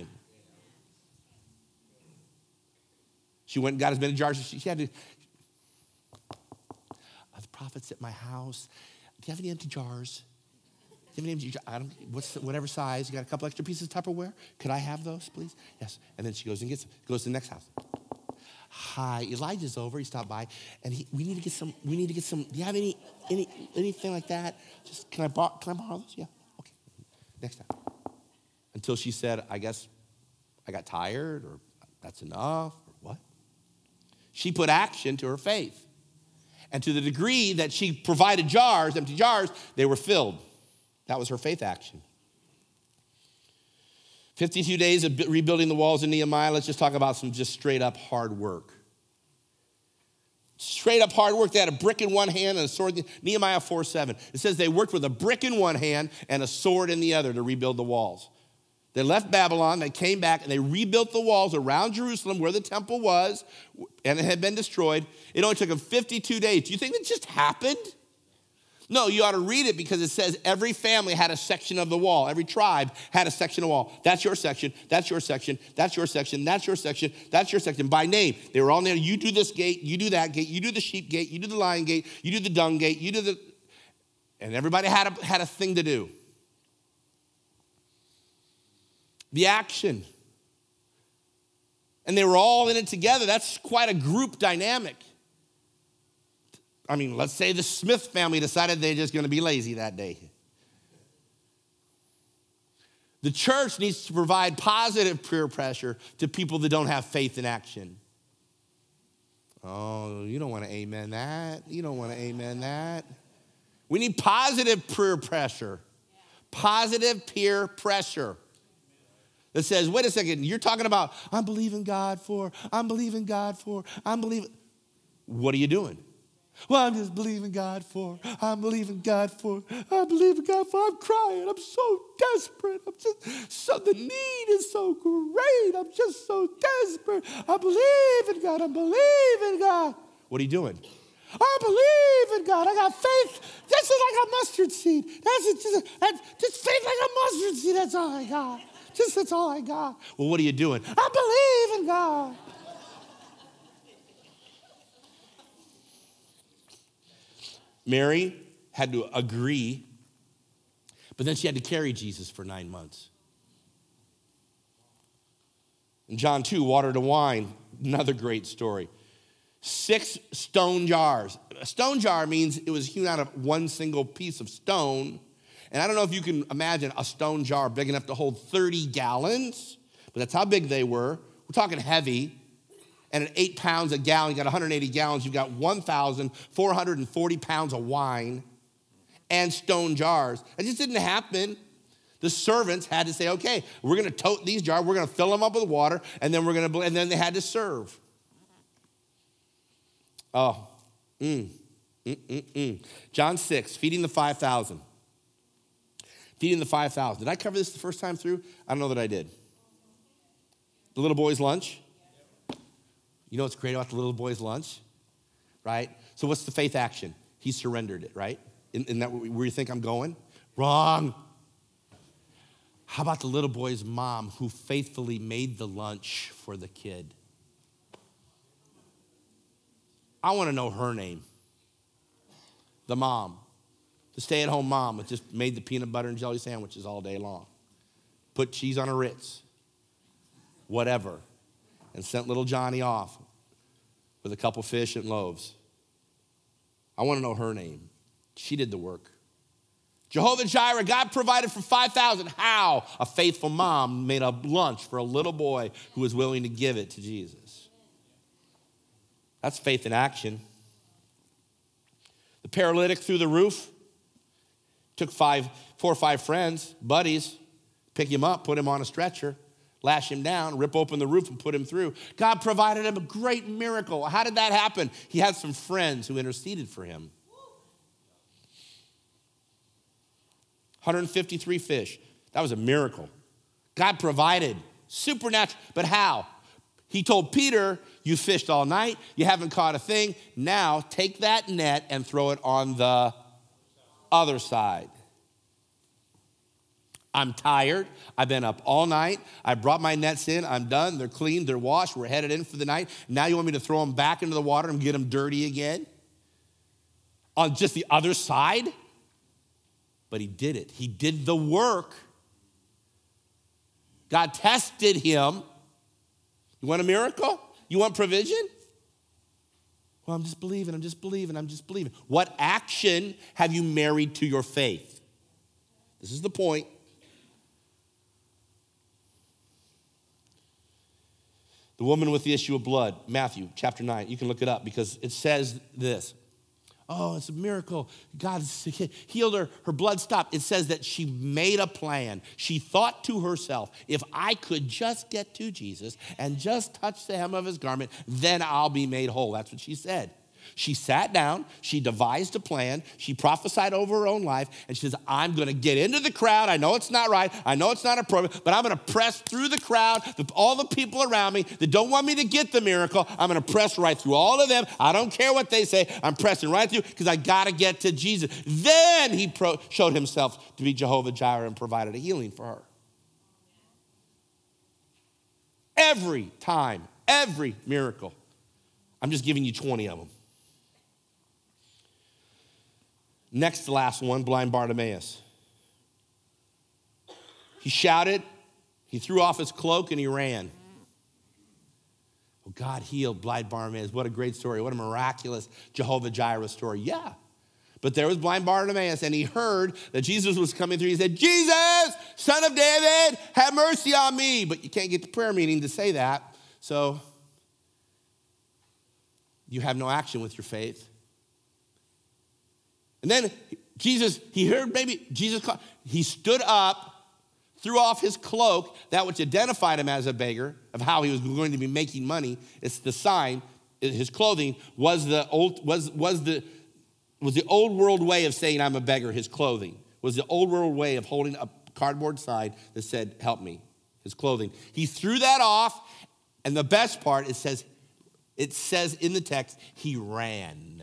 She went and got as many jars as she, she had to. Are the prophets at my house? Do you have any empty jars? Do you have any, I don't, what's the, whatever size, you got a couple extra pieces of Tupperware? Could I have those, please? Yes. And then she goes and gets, goes to the next house. Hi, Elijah's over, he stopped by, and he, we need to get some, we need to get some, do you have any, any anything like that? Just, can I borrow, can I borrow those? Yeah, okay. Next time. Until she said, I guess I got tired, or that's enough, or what? She put action to her faith. And to the degree that she provided jars, empty jars, they were filled. That was her faith action. fifty-two days of rebuilding the walls of Nehemiah. Let's just talk about some just straight up hard work. Straight up hard work. They had a brick in one hand and a sword. Nehemiah four seven. It says they worked with a brick in one hand and a sword in the other to rebuild the walls. They left Babylon, they came back, and they rebuilt the walls around Jerusalem where the temple was, and it had been destroyed. It only took them fifty-two days. Do you think that just happened? No, you ought to read it because it says every family had a section of the wall. Every tribe had a section of wall. That's your section, that's your section, that's your section, that's your section, that's your section, by name. They were all named. You do this gate, you do that gate, you do the sheep gate, you do the lion gate, you do the dung gate, you do the... And everybody had a, had a thing to do. The action. And they were all in it together. That's quite a group dynamic. I mean, let's say the Smith family decided they're just going to be lazy that day. The church needs to provide positive peer pressure to people that don't have faith in action. Oh, you don't want to amen that. You don't want to amen that. We need positive peer pressure. Positive peer pressure. That says, wait a second, you're talking about, I'm believing God for, I'm believing God for, I'm believing. What are you doing? Well, I'm just believing God for, I'm believing God for, I'm believing God for, I'm crying, I'm so desperate, I'm just, so the need is so great, I'm just so desperate, I believe in God, I believe in God. What are you doing? I believe in God, I got faith, this is like a mustard seed, that's just, just faith like a mustard seed, that's all I got. Just that's all I got. Well, what are you doing? I believe in God. Mary had to agree, but then she had to carry Jesus for nine months. In John two, water to wine, another great story. Six stone jars. A stone jar means it was hewn out of one single piece of stone. And I don't know if you can imagine a stone jar big enough to hold thirty gallons, but that's how big they were. We're talking heavy. And at eight pounds a gallon, you got one hundred eighty gallons, you've got one thousand four hundred forty pounds of wine and stone jars. It just didn't happen. The servants had to say, okay, we're going to tote these jars, we're going to fill them up with water, and then we're going to, and then they had to serve. Oh, mm, mm, mm, mm. John six, feeding the five thousand. Feeding the five thousand. Did I cover this the first time through? I don't know that I did. The little boy's lunch. You know what's great about the little boy's lunch? Right? So what's the faith action? He surrendered it, right? Isn't that where you think I'm going? Wrong. How about the little boy's mom who faithfully made the lunch for the kid? I want to know her name. The mom. The stay-at-home mom that just made the peanut butter and jelly sandwiches all day long. Put cheese on her Ritz. Whatever. And sent little Johnny off with a couple fish and loaves. I want to know her name. She did the work. Jehovah Jireh, God provided for five thousand. How? A faithful mom made a lunch for a little boy who was willing to give it to Jesus. That's faith in action. The paralytic through the roof. Took five, four or five friends, buddies, pick him up, put him on a stretcher, lash him down, rip open the roof and put him through. God provided him a great miracle. How did that happen? He had some friends who interceded for him. one hundred fifty-three fish. That was a miracle. God provided. Supernatural. But how? He told Peter, you fished all night. You haven't caught a thing. Now take that net and throw it on the other side. I'm tired. I've been up all night. I brought my nets in. I'm done. They're clean. They're washed. We're headed in for the night. Now you want me to throw them back into the water and get them dirty again? On just the other side? but he did it. He did the work. God tested him. You want a miracle? You want provision? Well, I'm just believing, I'm just believing, I'm just believing. What action have you married to your faith? This is the point. The woman with the issue of blood, Matthew chapter nine. You can look it up because it says this. Oh, it's a miracle. God healed her. Her blood stopped. It says that she made a plan. She thought to herself, if I could just get to Jesus and just touch the hem of his garment, then I'll be made whole. That's what she said. She sat down, she devised a plan, she prophesied over her own life, and she says, I'm gonna get into the crowd. I know it's not right, I know it's not appropriate, but I'm gonna press through the crowd, all the people around me that don't want me to get the miracle. I'm gonna press right through all of them. I don't care what they say, I'm pressing right through because I gotta get to Jesus. Then he pro- showed himself to be Jehovah Jireh and provided a healing for her. Every time, every miracle. I'm just giving you twenty of them. Next to last one, blind Bartimaeus. He shouted, he threw off his cloak, and he ran. Well, God healed blind Bartimaeus. What a great story. What a miraculous Jehovah Jireh story. Yeah. But there was blind Bartimaeus, and he heard that Jesus was coming through. He said, Jesus, son of David, have mercy on me. But you can't get the prayer meeting to say that. So you have no action with your faith. And then Jesus, he heard maybe Jesus, called, he stood up, threw off his cloak, that which identified him as a beggar, of how he was going to be making money. It's the sign. His clothing was the old was was the was the old world way of saying I'm a beggar. His clothing was the old world way of holding a cardboard sign that said, "Help me." His clothing. He threw that off, and the best part, it says, it says in the text, he ran.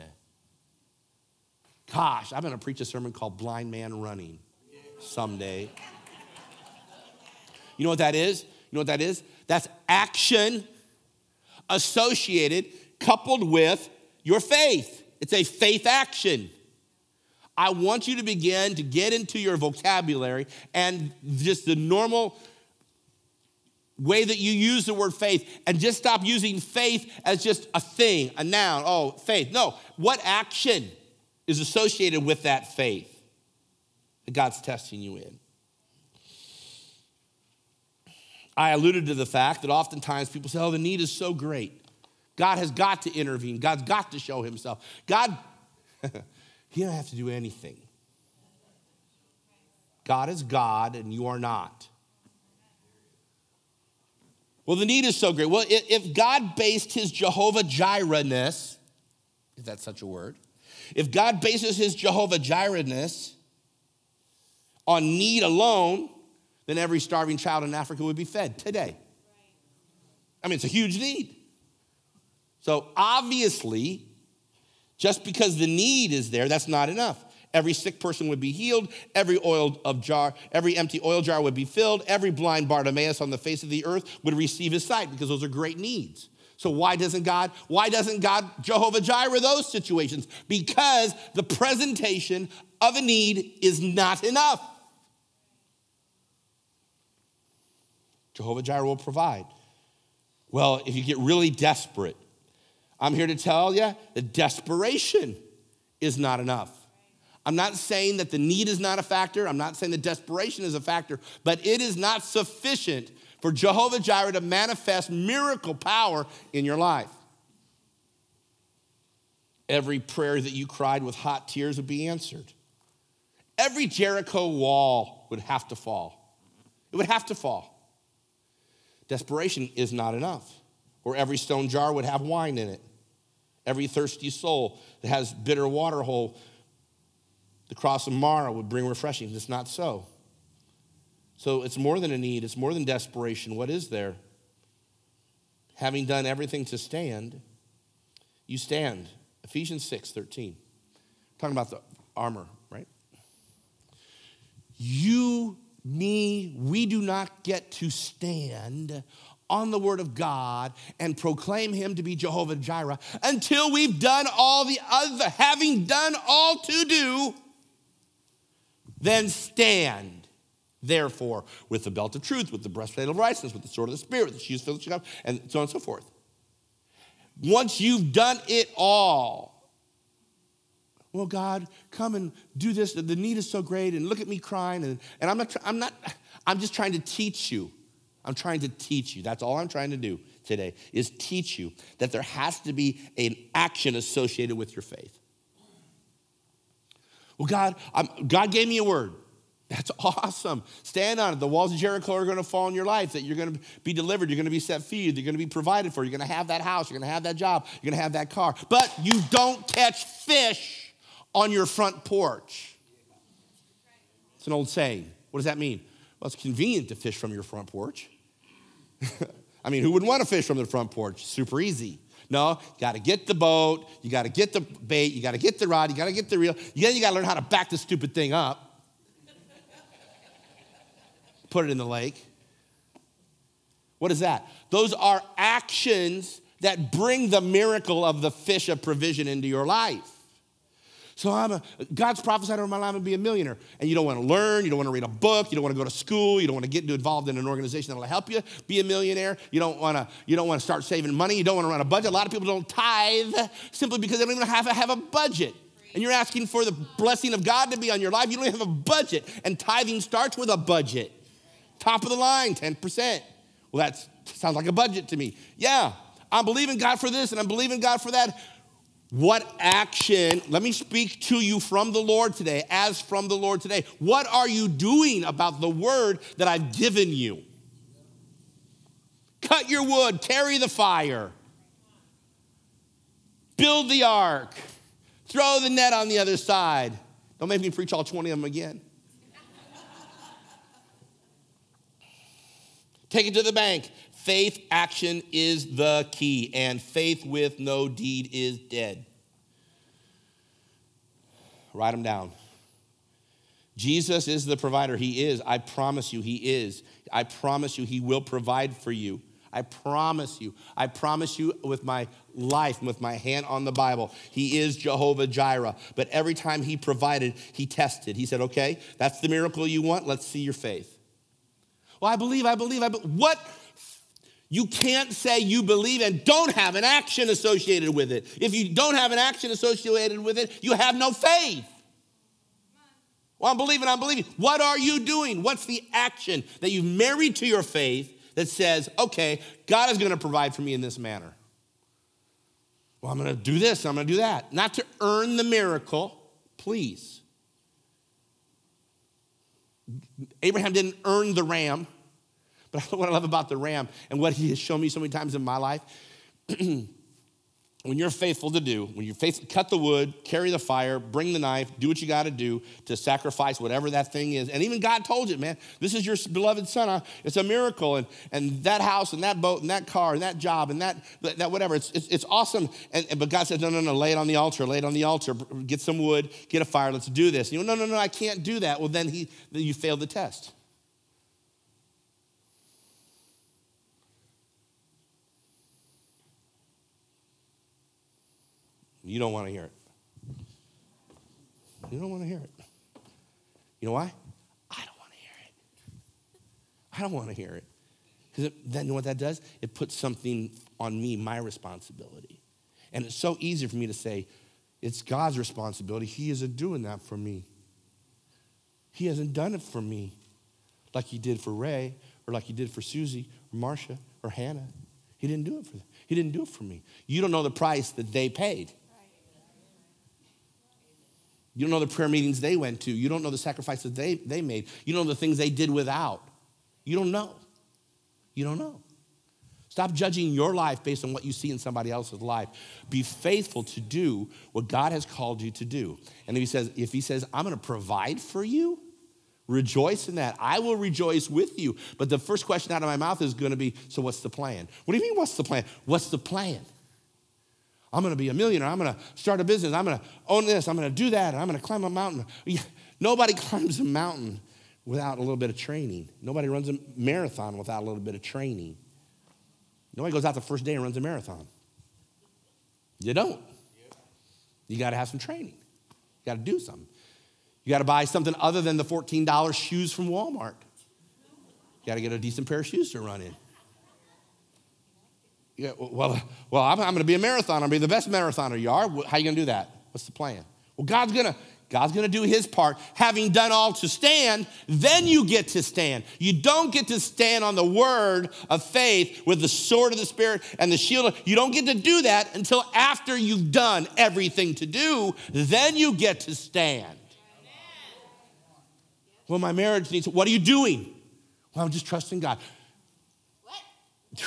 Gosh, I'm going to preach a sermon called Blind Man Running someday. You know what that is? You know what that is? That's action associated, coupled with your faith. It's a faith action. I want you to begin to get into your vocabulary and just the normal way that you use the word faith, and just stop using faith as just a thing, a noun. Oh, faith. No, what action is associated with that faith that God's testing you in? I alluded to the fact that oftentimes people say, oh, the need is so great. God has got to intervene. God's got to show himself. God, he don't have to do anything. God is God and you are not. Well, the need is so great. Well, if God based his Jehovah Jireh-ness, if that's such a word, if God bases his Jehovah Jireh-ness on need alone, then every starving child in Africa would be fed today. I mean, it's a huge need. So obviously, just because the need is there, that's not enough. Every sick person would be healed. Every oil of jar, every empty oil jar would be filled. Every blind Bartimaeus on the face of the earth would receive his sight, because those are great needs. So why doesn't God, why doesn't God Jehovah Jireh those situations? Because the presentation of a need is not enough. Jehovah Jireh will provide. Well, if you get really desperate, I'm here to tell you that desperation is not enough. I'm not saying that the need is not a factor. I'm not saying that desperation is a factor, but it is not sufficient for Jehovah Jireh to manifest miracle power in your life. Every prayer that you cried with hot tears would be answered. Every Jericho wall would have to fall. It would have to fall. Desperation is not enough. Or every stone jar would have wine in it. Every thirsty soul that has bitter water hole, the cross of Mara would bring refreshing. It's not so. So it's more than a need. It's more than desperation. What is there? Having done everything to stand, you stand. Ephesians six thirteen. Talking about the armor, right? You, me, we do not get to stand on the word of God and proclaim him to be Jehovah Jireh until we've done all the other, having done all to do, Then stand, therefore, with the belt of truth, with the breastplate of righteousness, with the sword of the Spirit, with the shoes filled with God, and so on and so forth. Once you've done it all, well, God, come and do this. The need is so great, and look at me crying. And, and I'm not, I'm not, I'm just trying to teach you. I'm trying to teach you. That's all I'm trying to do today, is teach you that there has to be an action associated with your faith. Well, God, I'm, God gave me a word. That's awesome. Stand on it. The walls of Jericho are going to fall in your life, that you're going to be delivered. You're going to be set free. You're going to be provided for. You're going to have that house. You're going to have that job. You're going to have that car. But you don't catch fish on your front porch. It's an old saying. What does that mean? Well, it's convenient to fish from your front porch. I mean, who wouldn't want to fish from the front porch? Super easy. No, you got to get the boat. You got to get the bait. You got to get the rod. You got to get the reel. Then you got to learn how to back the stupid thing up. Put it in the lake. What is that? Those are actions that bring the miracle of the fish of provision into your life. So I'm a, God's prophesied over my life, I'm gonna be a millionaire. And you don't wanna learn, you don't wanna read a book, you don't wanna go to school, you don't wanna get involved in an organization that'll help you be a millionaire. You don't wanna, you don't wanna start saving money, you don't wanna run a budget. A lot of people don't tithe simply because they don't even have, have a budget. And you're asking for the blessing of God to be on your life. You don't even have a budget. And tithing starts with a budget. Top of the line, ten percent. Well, that sounds like a budget to me. Yeah, I'm believing God for this and I'm believing God for that. What action, let me speak to you from the Lord today, as from the Lord today. What are you doing about the word that I've given you? Cut your wood, carry the fire, build the ark, throw the net on the other side. Don't make me preach all twenty of them again. Take it to the bank. Faith action is the key, and faith with no deed is dead. Write them down. Jesus is the provider. He is. I promise you, he is. I promise you, he will provide for you. I promise you. I promise you with my life, with my hand on the Bible, he is Jehovah Jireh. But every time he provided, he tested. He said, okay, that's the miracle you want. Let's see your faith. Well, I believe, I believe, I believe. What? You can't say you believe and don't have an action associated with it. If you don't have an action associated with it, you have no faith. Well, I'm believing, I'm believing. What are you doing? What's the action that you've married to your faith that says, okay, God is going to provide for me in this manner? Well, I'm going to do this, I'm going to do that. Not to earn the miracle, please. Abraham didn't earn the ram. But what I love about the ram and what he has shown me so many times in my life, when you're faithful to do, when you're faithful, cut the wood, carry the fire, bring the knife, do what you got to do to sacrifice whatever that thing is. And even God told you, man, this is your beloved son. Huh? It's a miracle. And, and that house and that boat and that car and that job and that, that whatever, it's, it's, it's awesome. And, and, but God says, no, no, no, lay it on the altar, lay it on the altar, get some wood, get a fire, let's do this. And you go, no, no, no, I can't do that. Well, then, he, then you failed the test. You don't want to hear it. You don't want to hear it. You know why? I don't want to hear it. I don't want to hear it. Because then you know what that does? It puts something on me, my responsibility. And it's so easy for me to say, it's God's responsibility. He isn't doing that for me. He hasn't done it for me like he did for Ray or like he did for Susie or Marcia or Hannah. He didn't do it for them. He didn't do it for me. You don't know the price that they paid. You don't know the prayer meetings they went to. You don't know the sacrifices they, they made. You don't know the things they did without. You don't know. You don't know. Stop judging your life based on what you see in somebody else's life. Be faithful to do what God has called you to do. And if he says, if he says, I'm going to provide for you, rejoice in that. I will rejoice with you. But the first question out of my mouth is going to be, so what's the plan? What do you mean, what's the plan? What's the plan? I'm going to be a millionaire. I'm going to start a business. I'm going to own this. I'm going to do that. And I'm going to climb a mountain. Nobody climbs a mountain without a little bit of training. Nobody runs a marathon without a little bit of training. Nobody goes out the first day and runs a marathon. You don't. You got to have some training. You got to do something. You got to buy something other than the fourteen dollars shoes from Walmart. You got to get a decent pair of shoes to run in. Yeah, well, well, I'm, I'm going to be a marathoner. I'm going to be the best marathoner you are. How are you going to do that? What's the plan? Well, God's going to God's going to do his part. Having done all to stand, then you get to stand. You don't get to stand on the word of faith with the sword of the Spirit and the shield. You don't get to do that until after you've done everything to do. Then you get to stand. Well, my marriage needs, what are you doing? Well, I'm just trusting God. What?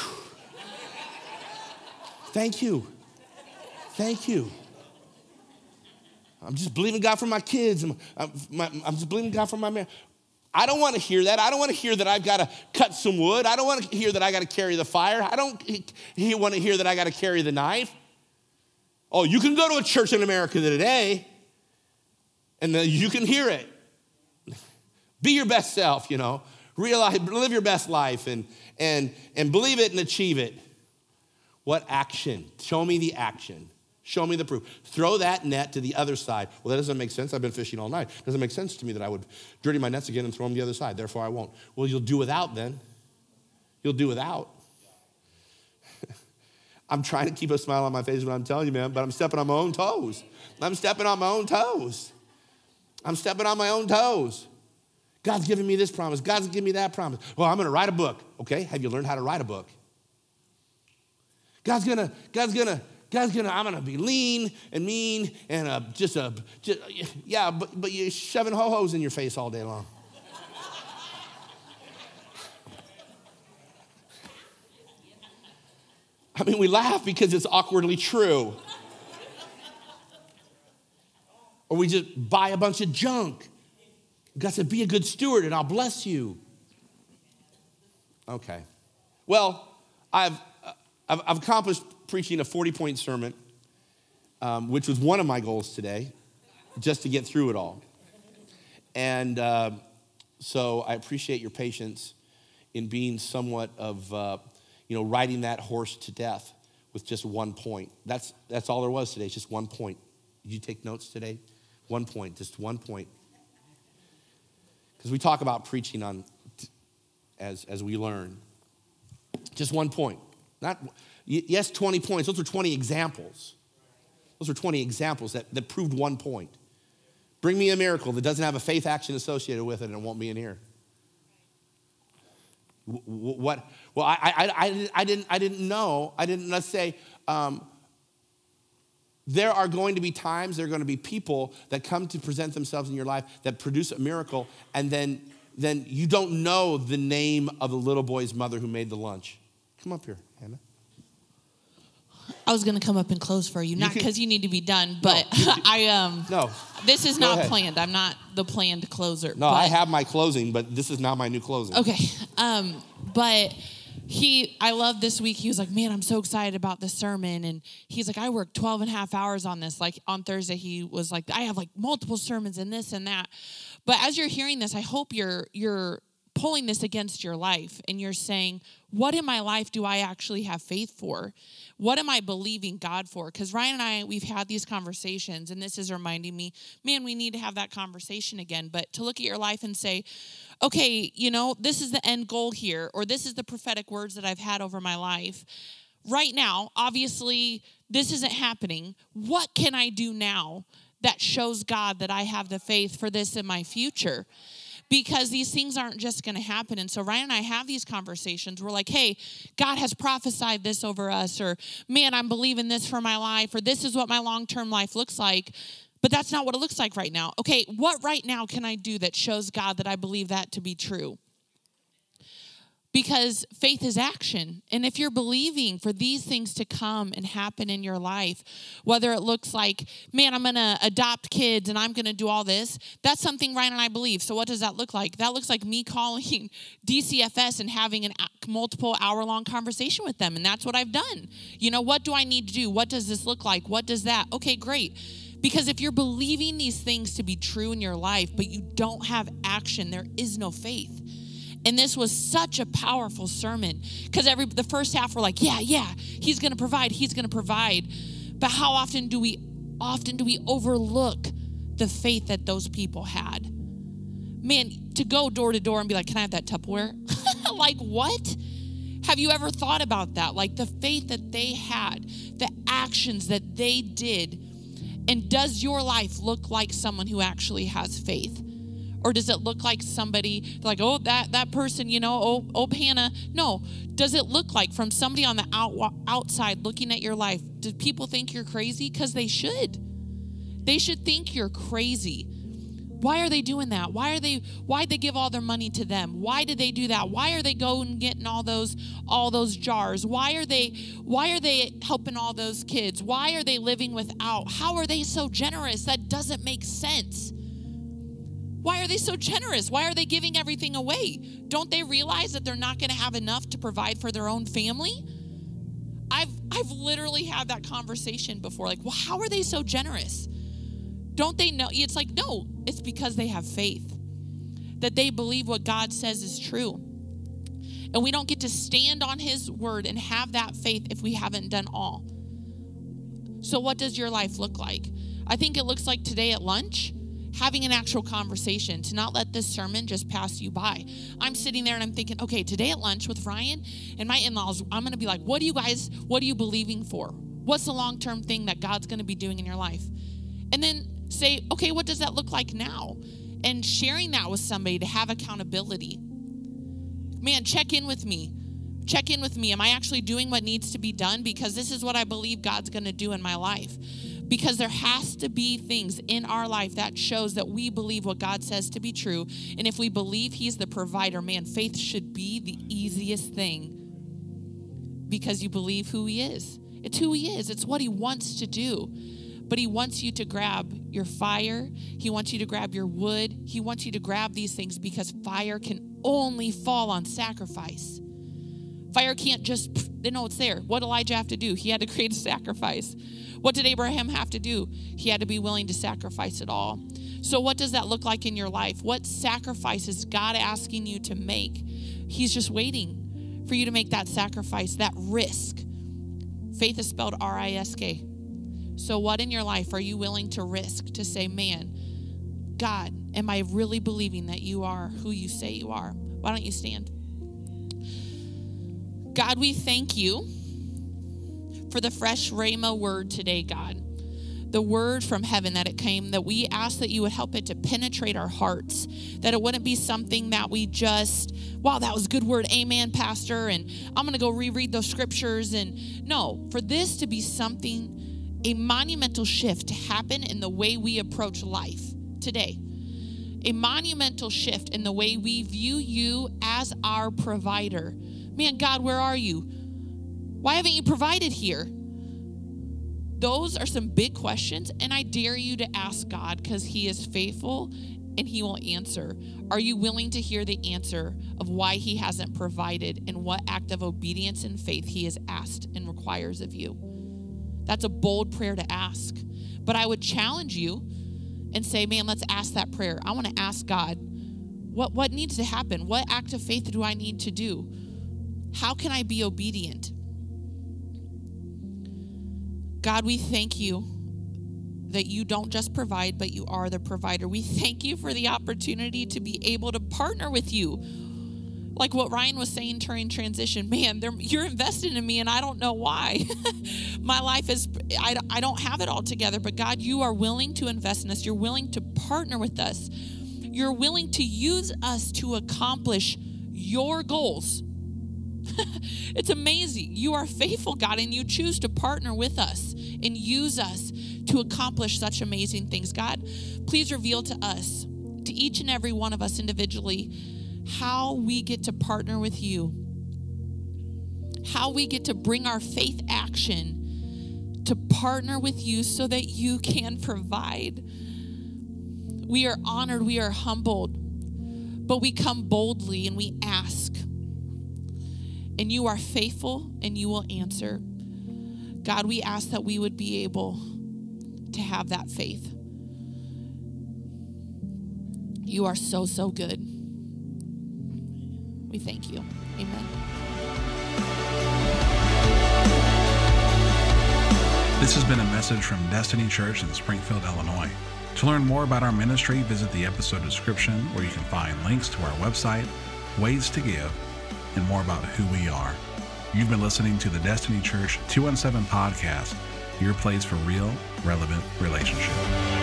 Thank you. Thank you. I'm just believing God for my kids. I'm, I'm, my, I'm just believing God for my marriage. I don't want to hear that. I don't want to hear that I've got to cut some wood. I don't want to hear that I got to carry the fire. I don't want to hear that I got to carry the knife. Oh, you can go to a church in America today, and then you can hear it. Be your best self, you know. Realize, live your best life and, and, and believe it and achieve it. What action? Show me the action. Show me the proof. Throw that net to the other side. Well, that doesn't make sense. I've been fishing all night. It doesn't make sense to me that I would dirty my nets again and throw them the other side. Therefore, I won't. Well, you'll do without then. You'll do without. I'm trying to keep a smile on my face when I'm telling you, man, but I'm stepping on my own toes. I'm stepping on my own toes. I'm stepping on my own toes. God's giving me this promise. God's giving me that promise. Well, I'm going to write a book. Okay, have you learned how to write a book? God's going to, God's going to, God's gonna, I'm gonna be lean and mean and uh, just a, just, yeah, but, but you're shoving ho-hos in your face all day long. I mean, we laugh because it's awkwardly true. Or we just buy a bunch of junk. God said, be a good steward and I'll bless you. Okay. Well, I've, I've, I've accomplished preaching a forty-point sermon, um, which was one of my goals today, just to get through it all. And uh, so I appreciate your patience in being somewhat of, uh, you know, riding that horse to death with just one point. That's that's all there was today, just one point. Did you take notes today? One point, just one point. Because we talk about preaching on as, as we learn. Just one point. Not yes, twenty points. Those are twenty examples. Those are twenty examples that, that proved one point. Bring me a miracle that doesn't have a faith action associated with it and it won't be in here. What? Well, I, I, I, I, didn't, I didn't know. I didn't, let's say, um, there are going to be times, there are going to be people that come to present themselves in your life that produce a miracle, and then, then you don't know the name of the little boy's mother who made the lunch. Come up here, Hannah. I was going to come up and close for you, not because you, you need to be done, but no, I um. No. This is Go not ahead. planned. I'm not the planned closer. No, but, I have my closing, but this is now my new closing. Okay, um, but he, I love this week. He was like, man, I'm so excited about this sermon, and he's like, I worked twelve and a half hours on this. Like on Thursday, he was like, I have like multiple sermons and this and that. But as you're hearing this, I hope you're you're pulling this against your life, and you're saying, what in my life do I actually have faith for? What am I believing God for? Because Ryan and I, we've had these conversations, and this is reminding me, man, we need to have that conversation again. But to look at your life and say, okay, you know, this is the end goal here, or this is the prophetic words that I've had over my life. Right now, obviously, this isn't happening. What can I do now that shows God that I have the faith for this in my future? Because these things aren't just going to happen. And so Ryan and I have these conversations. We're like, hey, God has prophesied this over us, or man, I'm believing this for my life, or this is what my long-term life looks like. But that's not what it looks like right now. Okay, what right now can I do that shows God that I believe that to be true? Because faith is action. And if you're believing for these things to come and happen in your life, whether it looks like, man, I'm going to adopt kids and I'm going to do all this, that's something Ryan and I believe. So what does that look like? That looks like me calling D C F S and having a multiple hour-long conversation with them. And that's what I've done. You know, what do I need to do? What does this look like? What does that? Okay, great. Because if you're believing these things to be true in your life, but you don't have action, there is no faith. And this was such a powerful sermon, because every the first half we're like, yeah, yeah, he's going to provide, he's going to provide. But how often do we often do we overlook the faith that those people had. Man, to go door to door and be like, can I have that Tupperware? Like, what? Have you ever thought about that? Like the faith that they had, the actions that they did. And does your life look like someone who actually has faith? Or does it look like somebody like, oh, that, that person, you know, oh, oh, Hannah? No. Does it look like from somebody on the out, outside looking at your life, do people think you're crazy? Because they should. They should think you're crazy. Why are they doing that? Why are they, why'd they give all their money to them? Why did they do that? Why are they going and getting all those, all those jars? Why are they, why are they helping all those kids? Why are they living without? How are they so generous? That doesn't make sense. Why are they so generous? Why are they giving everything away? Don't they realize that they're not going to have enough to provide for their own family? I've, I've literally had that conversation before. Like, well, how are they so generous? Don't they know? It's like, no, it's because they have faith, that they believe what God says is true. And we don't get to stand on his word and have that faith if we haven't done all. So what does your life look like? I think it looks like today at lunch, having an actual conversation, to not let this sermon just pass you by. I'm sitting there and I'm thinking, okay, today at lunch with Ryan and my in-laws, I'm going to be like, what do you guys, what are you believing for? What's the long-term thing that God's going to be doing in your life? And then say, okay, what does that look like now? And sharing that with somebody to have accountability. Man, check in with me. Check in with me. Am I actually doing what needs to be done? Because this is what I believe God's going to do in my life. Because there has to be things in our life that shows that we believe what God says to be true. And if we believe he's the provider, man, faith should be the easiest thing because you believe who he is. It's who he is. It's what he wants to do. But he wants you to grab your fire. He wants you to grab your wood. He wants you to grab these things because fire can only fall on sacrifice. Fire can't just, they know it's there. What did Elijah have to do? He had to create a sacrifice. What did Abraham have to do? He had to be willing to sacrifice it all. So what does that look like in your life? What sacrifice is God asking you to make? He's just waiting for you to make that sacrifice, that risk. Faith is spelled R I S K. So what in your life are you willing to risk to say, man, God, am I really believing that you are who you say you are? Why don't you stand? God, we thank you for the fresh Rhema word today, God. The word from heaven that it came, that we ask that you would help it to penetrate our hearts, that it wouldn't be something that we just, wow, that was a good word, amen, pastor, and I'm going to go reread those scriptures. And no, for this to be something, a monumental shift to happen in the way we approach life today. A monumental shift in the way we view you as our provider. Man, God, where are you? Why haven't you provided here? Those are some big questions, and I dare you to ask God because he is faithful and he will answer. Are you willing to hear the answer of why he hasn't provided and what act of obedience and faith he has asked and requires of you? That's a bold prayer to ask. But I would challenge you and say, man, let's ask that prayer. I want to ask God, what, what needs to happen? What act of faith do I need to do? How can I be obedient? God, we thank you that you don't just provide, but you are the provider. We thank you for the opportunity to be able to partner with you. Like what Ryan was saying during transition, man, you're invested in me and I don't know why. My life is, I, I don't have it all together, but God, you are willing to invest in us. You're willing to partner with us. You're willing to use us to accomplish your goals. It's amazing. You are faithful, God, and you choose to partner with us and use us to accomplish such amazing things. God, please reveal to us, to each and every one of us individually, how we get to partner with you, how we get to bring our faith action to partner with you so that you can provide. We are honored, we are humbled, but we come boldly and we ask. And you are faithful and you will answer. God, we ask that we would be able to have that faith. You are so, so good. We thank you. Amen. This has been a message from Destiny Church in Springfield, Illinois. To learn more about our ministry, visit the episode description where you can find links to our website, ways to give, and more about who we are. You've been listening to the Destiny Church two one seven podcast, your place for real, relevant relationship.